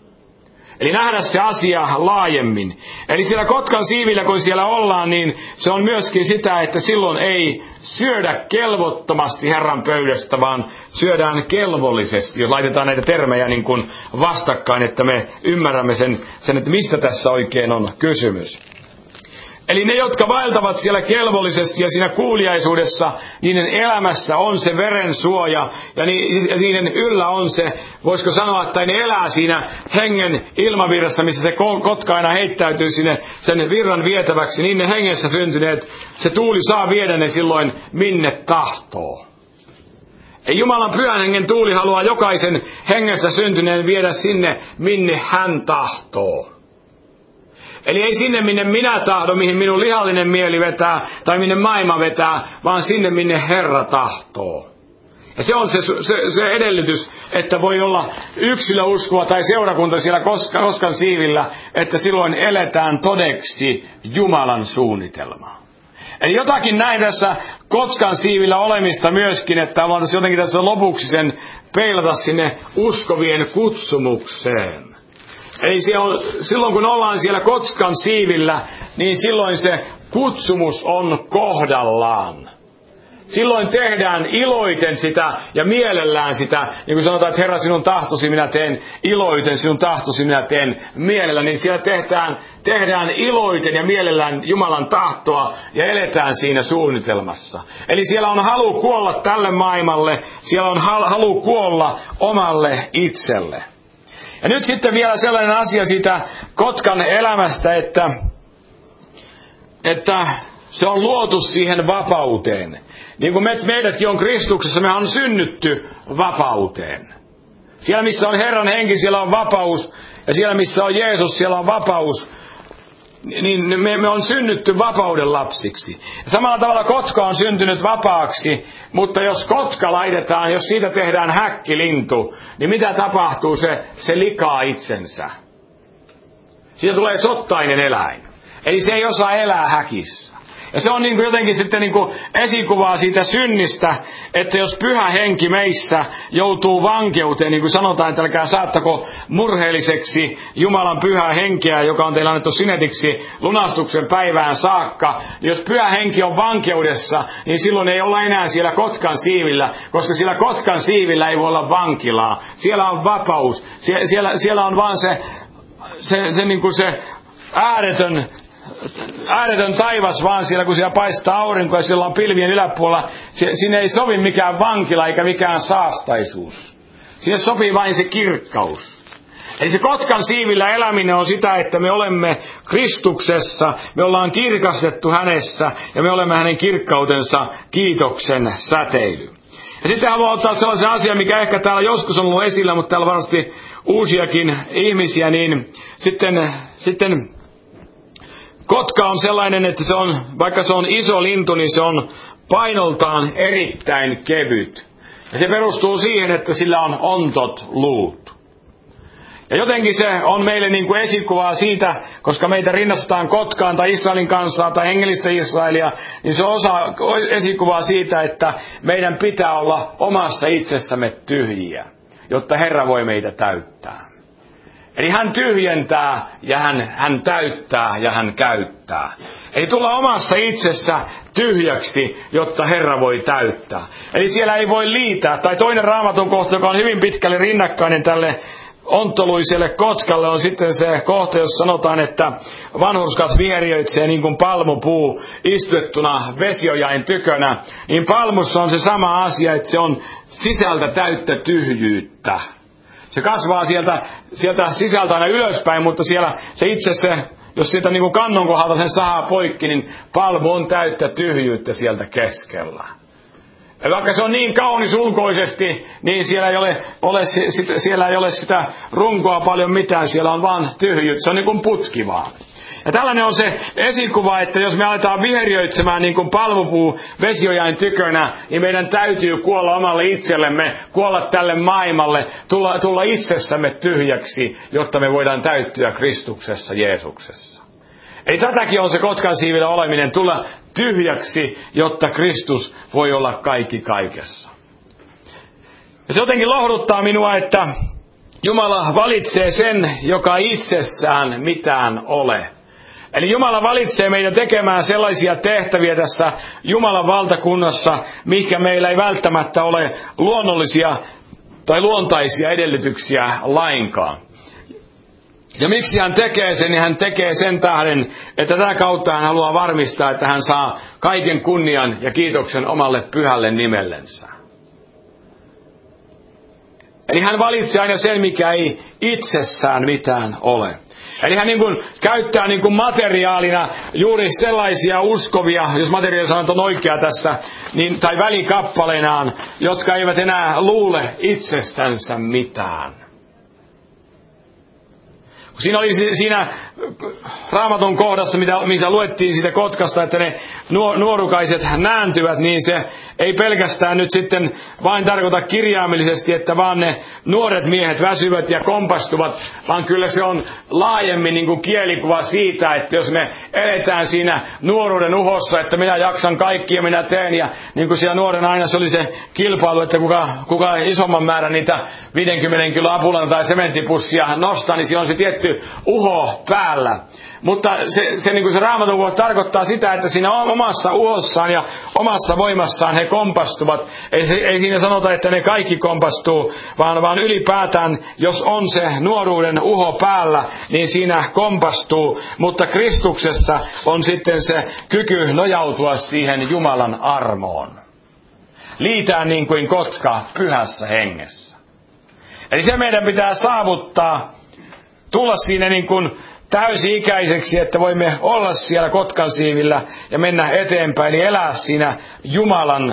Eli nähdä se asia laajemmin. Eli siellä Kotkan siivillä, kun siellä ollaan, niin se on myöskin sitä, että silloin ei syödä kelvottomasti Herran pöydästä, vaan syödään kelvollisesti. Jos laitetaan näitä termejä niin kuin vastakkain, että me ymmärrämme sen, että mistä tässä oikein on kysymys. Eli ne, jotka vaeltavat siellä kelvollisesti ja siinä kuuliaisuudessa, niiden elämässä on se verensuoja ja niiden yllä on se, voisiko sanoa, että ne elää siinä hengen ilmavirrassa, missä se kotka aina heittäytyy sinne sen virran vietäväksi, niin ne hengessä syntyneet, se tuuli saa viedä ne silloin minne tahtoo. Ei Jumalan pyhän hengen tuuli haluaa jokaisen hengessä syntyneen viedä sinne, minne hän tahtoo. Eli ei sinne, minne minä tahdon, mihin minun lihallinen mieli vetää, tai minne maailma vetää, vaan sinne, minne Herra tahtoo. Ja se on se edellytys, että voi olla yksilöuskoa tai seurakunta siellä Kotkan siivillä, että silloin eletään todeksi Jumalan suunnitelmaa. Eli jotakin näin tässä Kotkan siivillä olemista myöskin, että haluan jotenkin tässä lopuksi sen peilata sinne uskovien kutsumukseen. Eli silloin kun ollaan siellä Kotkan siivillä, niin silloin se kutsumus on kohdallaan. Silloin tehdään iloiten sitä ja mielellään sitä, niin kuin sanotaan, että Herra, sinun tahtosi minä teen iloiten, sinun tahtosi minä teen mielellä, niin siellä tehdään iloiten ja mielellään Jumalan tahtoa ja eletään siinä suunnitelmassa. Eli siellä on halu kuolla tälle maailmalle, siellä on halu kuolla omalle itselle. Ja nyt sitten vielä sellainen asia siitä Kotkan elämästä, että se on luotu siihen vapauteen. Niin kuin meidätkin on Kristuksessa, me on synnytty vapauteen. Siellä missä on Herran henki, siellä on vapaus. Ja siellä missä on Jeesus, siellä on vapaus. Niin me on synnytty vapauden lapsiksi. Ja samalla tavalla Kotka on syntynyt vapaaksi, mutta jos Kotka laitetaan, jos siitä tehdään häkkilintu, niin mitä tapahtuu? Se likaa itsensä. Siitä tulee sottainen eläin. Eli se ei osaa elää häkissä. Ja se on niin kuin jotenkin sitten niin kuin esikuvaa siitä synnistä, että jos pyhä henki meissä joutuu vankeuteen, niin kuin sanotaan, että älkää saattako murheelliseksi Jumalan pyhää henkeä, joka on teillä annettu sinetiksi lunastuksen päivään saakka. Niin jos pyhä henki on vankeudessa, niin silloin ei olla enää siellä Kotkan siivillä, koska siellä Kotkan siivillä ei voi olla vankilaa. Siellä on vapaus. Siellä on vaan se niin kuin se ääretön taivas vaan siellä, kun siellä paistaa aurinko ja siellä on pilvien yläpuolella. Sinne ei sovi mikään vankila eikä mikään saastaisuus. Sinne sopii vain se kirkkaus. Eli se Kotkan siivillä eläminen on sitä, että me olemme Kristuksessa, me ollaan kirkastettu hänessä ja me olemme hänen kirkkautensa kiitoksen säteily. Ja sitten haluan ottaa sellaisen asian, mikä ehkä täällä joskus on ollut esillä, mutta täällä varmasti uusiakin ihmisiä, niin sitten Kotka on sellainen, että se on, vaikka se on iso lintu, niin se on painoltaan erittäin kevyt. Ja se perustuu siihen, että sillä on ontot luut. Ja jotenkin se on meille niin kuin esikuvaa siitä, koska meitä rinnastetaan Kotkaan tai Israelin kansaa tai hengellistä Israelia, niin se on esikuvaa siitä, että meidän pitää olla omassa itsessämme tyhjiä, jotta Herra voi meitä täyttää. Eli hän tyhjentää ja hän täyttää ja hän käyttää. Eli tulla omassa itsessä tyhjäksi, jotta Herra voi täyttää. Eli siellä ei voi liitää. Tai toinen Raamatun kohta, joka on hyvin pitkälle rinnakkainen tälle onttoluiselle Kotkalle, on sitten se kohta, jos sanotaan, että vanhurskas vieriöitsee niin kuin palmupuu istuettuna vesiojain tykönä. Niin palmussa on se sama asia, että se on sisältä täyttä tyhjyyttä. Se kasvaa sieltä sisältä aina ylöspäin, mutta siellä se itse jos siitä niin kuin kannon kohdalta sen sahaa poikki, niin palmu on täyttä tyhjyyttä sieltä keskellä. Ja vaikka se on niin kaunis ulkoisesti, niin siellä ei ole sitä runkoa paljon mitään, siellä on vaan tyhjyyttä, se on niin kuin putki vaan. Ja tällainen on se esikuva, että jos me aletaan viheriöitsemään niin kuin palmupuu vesiojain tykönä, niin meidän täytyy kuolla omalle itsellemme, kuolla tälle maailmalle, tulla itsessämme tyhjäksi, jotta me voidaan täyttyä Kristuksessa, Jeesuksessa. Eli tätäkin on se kotkan siivillä oleminen, tulla tyhjäksi, jotta Kristus voi olla kaikki kaikessa. Ja se jotenkin lohduttaa minua, että Jumala valitsee sen, joka itsessään mitään ole. Eli Jumala valitsee meidän tekemään sellaisia tehtäviä tässä Jumalan valtakunnassa, mihinkä meillä ei välttämättä ole luonnollisia tai luontaisia edellytyksiä lainkaan. Ja miksi hän tekee sen, niin hän tekee sen tähden, että tätä kautta hän haluaa varmistaa, että hän saa kaiken kunnian ja kiitoksen omalle pyhälle nimellensä. Eli hän valitsee aina sen, mikä ei itsessään mitään ole. Eli hän niin kuin käyttää niin kuin materiaalina juuri sellaisia uskovia, jos materiaalisanat on oikea tässä, niin, tai välikappaleinaan, jotka eivät enää luule itsestänsä mitään. Siinä oli siinä Raamatun kohdassa, missä luettiin siitä kotkasta, että ne nuorukaiset nääntyvät, niin se ei pelkästään nyt sitten vain tarkoita kirjaimellisesti, että vaan ne nuoret miehet väsyvät ja kompastuvat, vaan kyllä se on laajemmin niin kuin kielikuva siitä, että jos me eletään siinä nuoruuden uhossa, että minä jaksan kaikki ja minä teen, ja niin kuin siellä nuorena aina se oli se kilpailu, että kuka isomman määrän niitä 50 kilo apulan tai sementtipussia nostaa, niin siinä on se tietty uho päällä. Mutta se niin kuin se Raamatun vuosi tarkoittaa sitä, että siinä omassa uhossaan ja omassa voimassaan he kompastuvat. Ei siinä sanota, että ne kaikki kompastuu, vaan ylipäätään, jos on se nuoruuden uho päällä, niin siinä kompastuu. Mutta Kristuksessa on sitten se kyky nojautua siihen Jumalan armoon. Liitään niin kuin kotka pyhässä hengessä. Eli se meidän pitää saavuttaa, tulla siinä niin kuin täysi-ikäiseksi, että voimme olla siellä kotkan siivillä ja mennä eteenpäin ja elää siinä Jumalan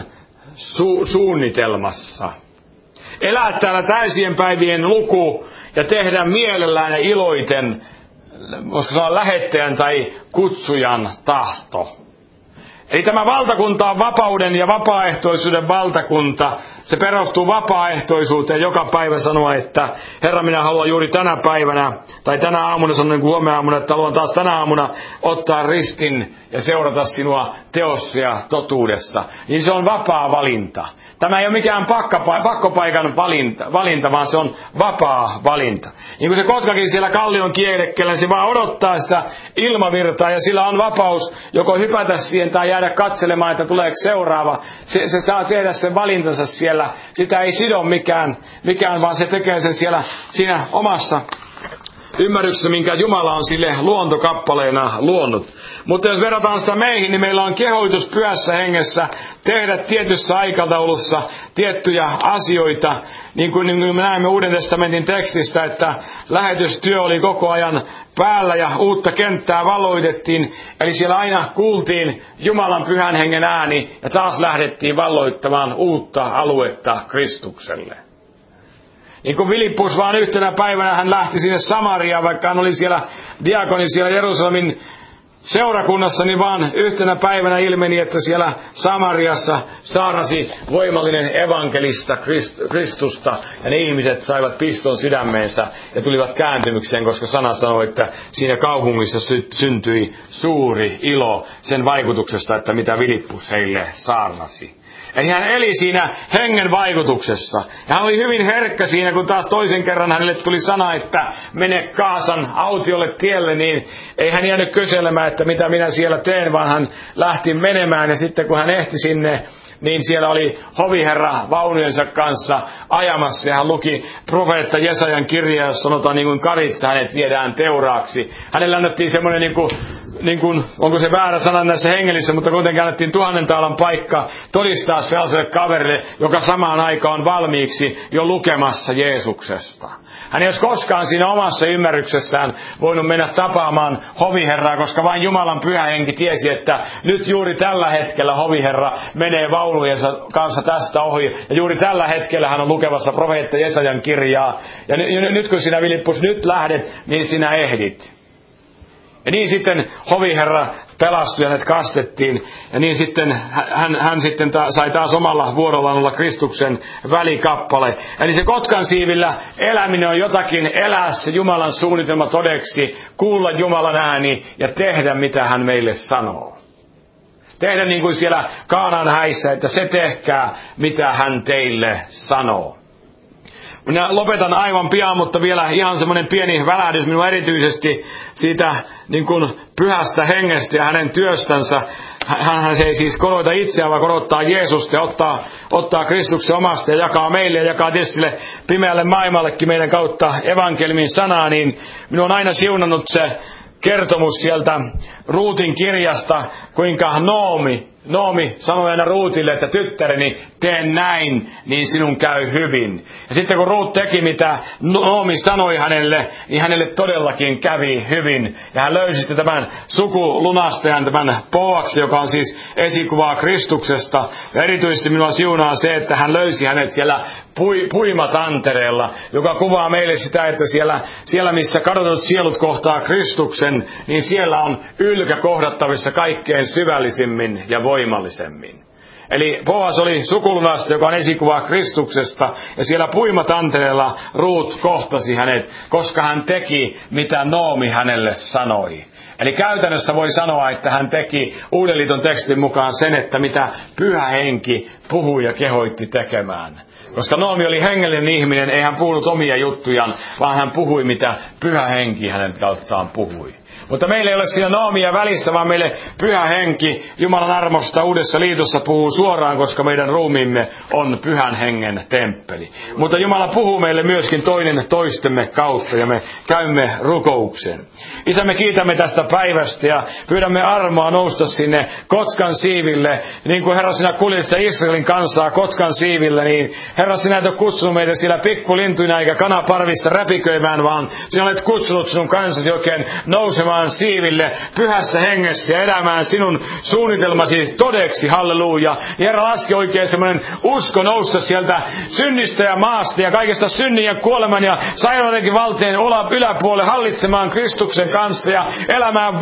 suunnitelmassa. Elää täällä täysien päivien luku ja tehdä mielellään ja iloiten, voisiko sanoa lähettäjän tai kutsujan tahto. Eli tämä valtakunta on vapauden ja vapaaehtoisuuden valtakunta. Se perustuu vapaaehtoisuuteen joka päivä sanoa, että Herra, minä haluan juuri tänä päivänä, tai tänä aamuna sanon niin kuin huomenna aamuna, että haluan taas tänä aamuna ottaa ristin ja seurata sinua teossa ja totuudessa. Niin se on vapaa valinta. Tämä ei ole mikään pakkopaikan valinta, vaan se on vapaa valinta. Niin kuin se kotkakin siellä kallion kielekkeellä, se vaan odottaa sitä ilmavirtaa ja sillä on vapaus joko hypätä siihen tai jäädä katselemaan, että tuleeko seuraava. Se saa tehdä sen valintansa siellä. Sitä ei sido mikään, vaan se tekee sen siellä siinä omassa ymmärryksessä, minkä Jumala on sille luontokappaleena luonut. Mutta jos verrataan sitä meihin, niin meillä on kehoitus pyhässä hengessä tehdä tietyssä aikataulussa tiettyjä asioita. Niin kuin me näemme Uuden testamentin tekstistä, että lähetystyö oli koko ajan päällä ja uutta kenttää valloitettiin. Eli siellä aina kuultiin Jumalan pyhän hengen ääni ja taas lähdettiin valloittamaan uutta aluetta Kristukselle. Niin kuin Filippus vaan yhtenä päivänä hän lähti sinne Samariaan, vaikka hän oli siellä diakoni siellä Jerusalemin seurakunnassa, niin vaan yhtenä päivänä ilmeni, että siellä Samariassa saarnasi voimallinen evankelista Kristusta, ja ne ihmiset saivat piston sydämeensä ja tulivat kääntymykseen, koska sana sanoi, että siinä kaupungissa syntyi suuri ilo sen vaikutuksesta, että mitä Filippus heille saarnasi. Eli hän eli siinä hengen vaikutuksessa. Ja hän oli hyvin herkkä siinä, kun taas toisen kerran hänelle tuli sana, että mene Kaasan autiolle tielle, niin ei hän jäänyt kyselemään, että mitä minä siellä teen, vaan hän lähti menemään. Ja sitten kun hän ehti sinne, niin siellä oli hoviherra vaunujensa kanssa ajamassa. Ja hän luki profeetta Jesajan kirjaa, jossa sanotaan niin kuin karitsa hänet viedään teuraaksi. Hänelle annettiin semmoinen niin kuin onko se väärä sana näissä hengellisissä, mutta kuitenkin annettiin 1000 taalan paikka todistaa sellaiselle kaverille, joka samaan aikaan on valmiiksi jo lukemassa Jeesuksesta. Hän ei olisi koskaan siinä omassa ymmärryksessään voinut mennä tapaamaan hoviherraa, koska vain Jumalan pyhä henki tiesi, että nyt juuri tällä hetkellä hoviherra menee vaunujensa kanssa tästä ohi. Ja juuri tällä hetkellä hän on lukemassa profeetta Jesajan kirjaa. Ja nyt kun sinä, Filippus, nyt lähdet, niin sinä ehdit. Ja niin sitten hoviherra pelastui ja hänet kastettiin. Ja niin sitten hän sitten sai taas omalla vuorollaan olla Kristuksen välikappale. Eli se kotkan siivillä eläminen on jotakin, elää se Jumalan suunnitelma todeksi, kuulla Jumalan ääni ja tehdä mitä hän meille sanoo. Tehdä niin kuin siellä Kaanaan häissä, että se tehkää mitä hän teille sanoo. Minä lopetan aivan pian, mutta vielä ihan semmoinen pieni välähdys minua erityisesti siitä niin kuin pyhästä hengestä ja hänen työstänsä. Hän ei siis korota itseään, vaan korottaa Jeesusta ja ottaa Kristuksen omasta ja jakaa meille ja jakaa tietysti pimeälle maailmallekin meidän kautta evankeliumin sanaa, niin minua on aina siunannut se kertomus sieltä Ruutin kirjasta, kuinka Noomi sanoi aina Ruutille, että tyttäreni, tee näin, niin sinun käy hyvin. Ja sitten kun Ruut teki, mitä Noomi sanoi hänelle, niin hänelle todellakin kävi hyvin. Ja hän löysi sitten tämän sukulunastajan, tämän Boaksen, joka on siis esikuvaa Kristuksesta. Ja erityisesti minua siunaa se, että hän löysi hänet siellä puimatantereella, joka kuvaa meille sitä, että siellä missä kadotut sielut kohtaa Kristuksen, niin siellä on ylkä kohdattavissa kaikkein syvällisimmin ja voimallisemmin. Eli Boas oli sukulunasta, joka on esikuva Kristuksesta, ja siellä puimatantereella Ruut kohtasi hänet, koska hän teki, mitä Noomi hänelle sanoi. Eli käytännössä voi sanoa, että hän teki Uuden liiton tekstin mukaan sen, että mitä Pyhä Henki puhui ja kehoitti tekemään. Koska Noomi oli hengellinen ihminen, ei hän puhunut omia juttujaan, vaan hän puhui, mitä Pyhä Henki hänen kauttaan puhui. Mutta meillä ei ole siinä Noomia välissä, vaan meille Pyhä Henki Jumalan armosta Uudessa liitossa puhuu suoraan, koska meidän ruumiimme on Pyhän Hengen temppeli. Mutta Jumala puhuu meille myöskin toinen toistemme kautta ja me käymme rukoukseen. Isä, me kiitämme tästä päivästä ja pyydämme armoa nousta sinne Kotkan siiville. Niin kuin Herra, sinä kuljet Israelin kansaa Kotkan siiville, niin Herra, sinä et ole kutsunut meitä siellä pikkulintuina eikä kanaparvissa räpiköimään, vaan sinä olet kutsunut sinun kansasi oikein nousemaan siiville pyhässä hengessä ja elämään sinun suunnitelmasi todeksi, halleluja. Herra, laske oikein semmoinen usko nousta sieltä synnistä ja maasta ja kaikesta synnin ja kuoleman ja sairaudenkin valteen yläpuolelle hallitsemaan Kristuksen kanssa ja elämään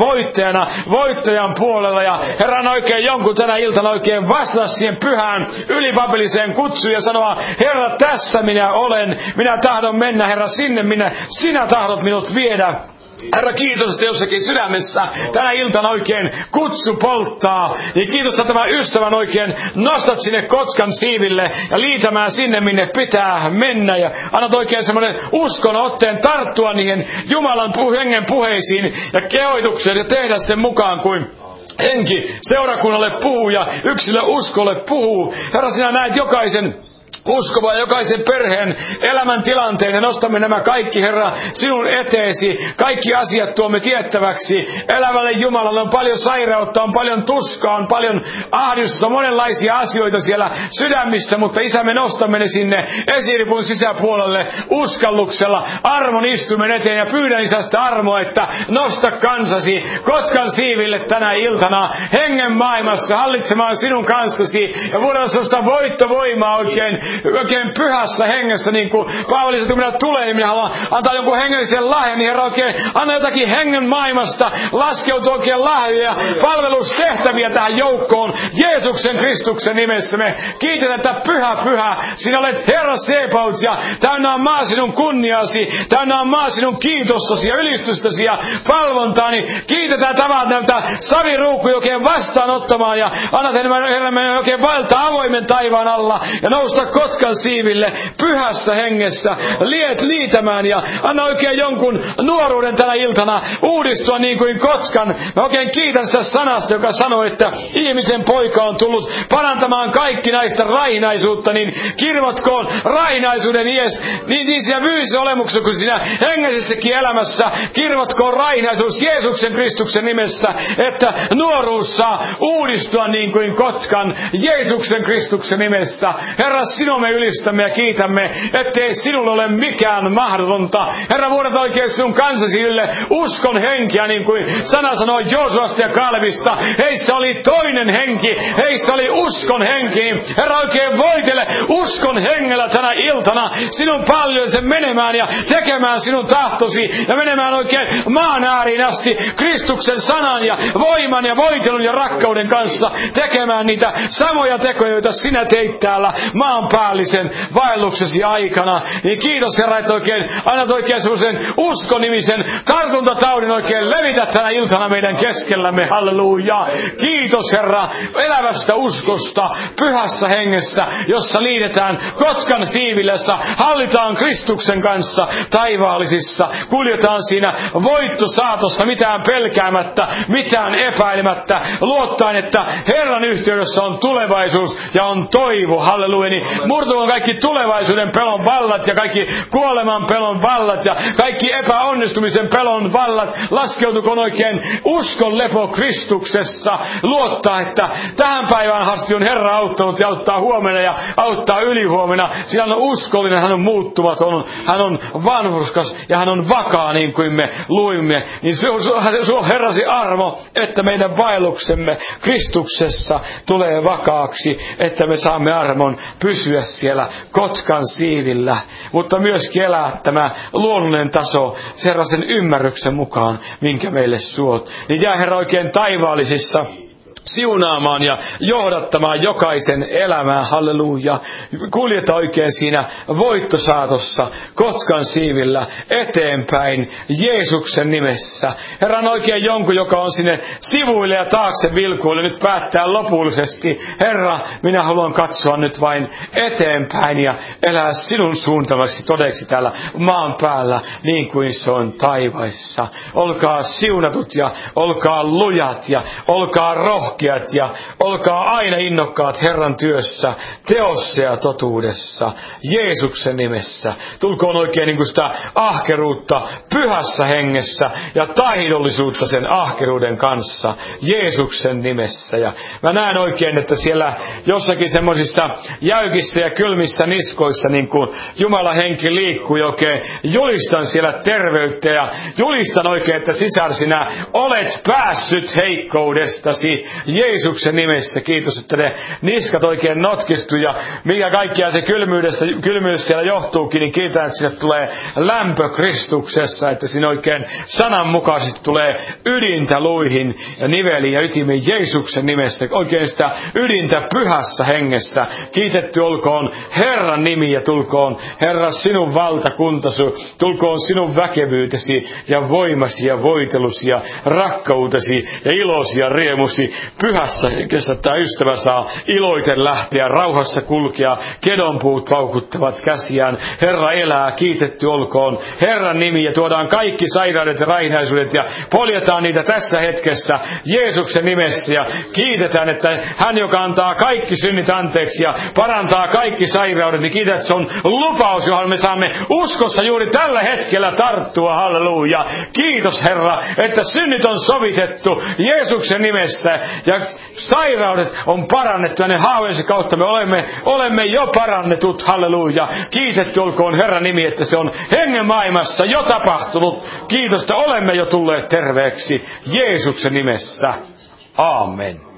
voittajan puolella. Ja Herran oikein jonkun tänä iltana oikein vastata siihen pyhään ylipapilliseen kutsuun ja sanoa, Herra, tässä minä olen, minä tahdon mennä, Herra, sinne sinä tahdot minut viedä. Herra, kiitos, että jossakin sydämessä tänä iltana oikein kutsu polttaa. Ja kiitos, että tämän ystävän oikein nostat sinne Kotkan siiville ja liitämään sinne, minne pitää mennä. Ja annat oikein semmoinen uskon otteen tarttua niihin Jumalan hengen puheisiin ja kehoitukseen ja tehdä sen mukaan kuin henki seurakunnalle puhuu ja yksilö uskolle puhuu. Herra, sinä näet jokaisen uskova jokaisen perheen elämäntilanteen ja nostamme nämä kaikki, Herra, sinun eteesi. Kaikki asiat tuomme tiettäväksi. Elävälle Jumalalle on paljon sairautta, on paljon tuskaa, on paljon ahdistusta, monenlaisia asioita siellä sydämissä, mutta Isä, me nostamme ne sinne esiripun sisäpuolelle uskalluksella armon istuimen eteen ja pyydän Isästä armoa, että nosta kansasi Kotkan siiville tänä iltana hengen maailmassa hallitsemaan sinun kanssasi ja vuodella sinusta voittovoimaa oikein pyhässä hengessä, niin kuin Paavali, kun minä tulen, niin minä haluan antaa jonkun hengellisen lahjan, niin Herra oikein anna jotakin hengen maailmasta, laskeutua oikein lahjoja ja palvelustehtäviä tähän joukkoon Jeesuksen Kristuksen nimessä. Me kiitetään, että pyhä, sinä olet Herra Sebaot ja täynnä on maa sinun kunniasi, täynnä on maa sinun kiitostasi ja ylistystäsi ja palvontaa, niin kiitetään tavat näitä saviruukkuja oikein vastaanottamaan ja anna Herra meidän oikein vaeltaa avoimen taivaan alla ja nousta kotkan siiville pyhässä hengessä liitämään ja anna oikein jonkun nuoruuden tänä iltana uudistua niin kuin kotkan. Mä oikein kiitän sitä sanasta, joka sanoi, että ihmisen poika on tullut parantamaan kaikki näistä raihnaisuutta, niin kirvotkoon raihnaisuuden ies niin siinä fyysisessä olemuksessa kuin siinä hengellisessäkin elämässä. Kirvotkoon raihnaisuus Jeesuksen Kristuksen nimessä, että nuoruus saa uudistua niin kuin kotkan Jeesuksen Kristuksen nimessä. Herra, sinua me ylistämme ja kiitämme, ettei sinulle ole mikään mahdotonta. Herra, vuodata oikein sinun kansasi ylle uskon henkiä, niin kuin sana sanoi Joosuasta ja Kalevista. Heissä oli toinen henki, heissä oli uskon henki. Herra, oikein voitele uskon hengellä tänä iltana sinun paljon sen menemään ja tekemään sinun tahtosi ja menemään oikein maan ääriin asti Kristuksen sanan ja voiman ja voitelun ja rakkauden kanssa tekemään niitä samoja tekoja, joita sinä teit täällä maanpäällisen vaelluksesi aikana. Niin kiitos Herra, että oikein annat oikein semmoisen uskonimisen tartuntataudin oikein levitä tänä iltana meidän keskellämme. Halleluja. Kiitos Herra elävästä uskosta pyhässä hengessä, jossa liitetään kotkan siivillessä, hallitaan Kristuksen kanssa taivaallisissa, kuljetaan siinä voittosaatossa mitään pelkäämättä, mitään epäilemättä, luottaen, että Herran yhteydessä on tulevaisuus ja on toivo. Halleluja. Niin murtukoon kaikki tulevaisuuden pelon vallat ja kaikki kuoleman pelon vallat ja kaikki epäonnistumisen pelon vallat. Laskeutukoon oikein uskon lepo Kristuksessa. Luottaa, että tähän päivään asti on Herra auttanut ja auttaa huomenna ja auttaa ylihuomenna. Sillä hän on uskollinen, hän on muuttumaton, hän on vanhurskas ja hän on vakaa niin kuin me luimme. Niin se on Herrasi armo, että meidän vaelluksemme Kristuksessa tulee vakaaksi, että me saamme armon pysyä siellä kotkan siivillä, mutta myöskin elää tämä luonnollinen taso Herrasen ymmärryksen mukaan, minkä meille suot. Niin jää Herra oikein taivaallisissa siunaamaan ja johdattamaan jokaisen elämää, halleluja. Kuljeta oikein siinä voittosaatossa kotkan siivillä eteenpäin Jeesuksen nimessä. Herra, on oikein jonkun, joka on sinne sivuille ja taakse vilkuille, nyt päättää lopullisesti. Herra, minä haluan katsoa nyt vain eteenpäin ja elää sinun suuntamaksi todeksi täällä maan päällä, niin kuin se on taivaissa. Olkaa siunatut ja olkaa lujat ja olkaa rohkeat ja olkaa aina innokkaat Herran työssä, teossa ja totuudessa, Jeesuksen nimessä. Tulkoon oikein niin kuin sitä ahkeruutta pyhässä hengessä ja tahdollisuutta sen ahkeruuden kanssa, Jeesuksen nimessä. Ja mä näen oikein, että siellä jossakin semmoisissa jäykissä ja kylmissä niskoissa, niin kuin Jumalan henki liikkuu oikein, julistan siellä terveyttä ja julistan oikein, että sisar sinä olet päässyt heikkoudestasi, Jeesuksen nimessä. Kiitos, että ne niskat oikein notkistu ja mikä kaikkia se kylmyys siellä johtuukin, niin kiitän, että sinne tulee lämpö Kristuksessa, että siinä oikein sananmukaisesti tulee ydintä luihin ja niveliin ja ytimiin Jeesuksen nimessä. Oikein sitä ydintä pyhässä hengessä. Kiitetty olkoon Herran nimi ja tulkoon Herra sinun valtakuntasi, tulkoon sinun väkevyytesi ja voimasi ja voitelusi ja rakkautesi ja ilosi ja riemusi. Pyhässä hengessä tämä ystävä saa iloiten lähteä, rauhassa kulkea, kedonpuut paukuttavat käsiään. Herra elää, kiitetty olkoon Herran nimi ja tuodaan kaikki sairaudet ja raihnaisuudet ja poljetaan niitä tässä hetkessä Jeesuksen nimessä ja kiitetään, että hän, joka antaa kaikki synnit anteeksi ja parantaa kaikki sairaudet, niin kiitetään, että se on lupaus, johon me saamme uskossa juuri tällä hetkellä tarttua. Halleluja. Kiitos Herra, että synnit on sovitettu Jeesuksen nimessä ja sairaudet on parannettu ja ne haavojensa kautta me olemme jo parannetut. Halleluja. Kiitetty olkoon Herran nimi, että se on hengen maailmassa jo tapahtunut. Kiitos, että olemme jo tulleet terveeksi Jeesuksen nimessä. Aamen.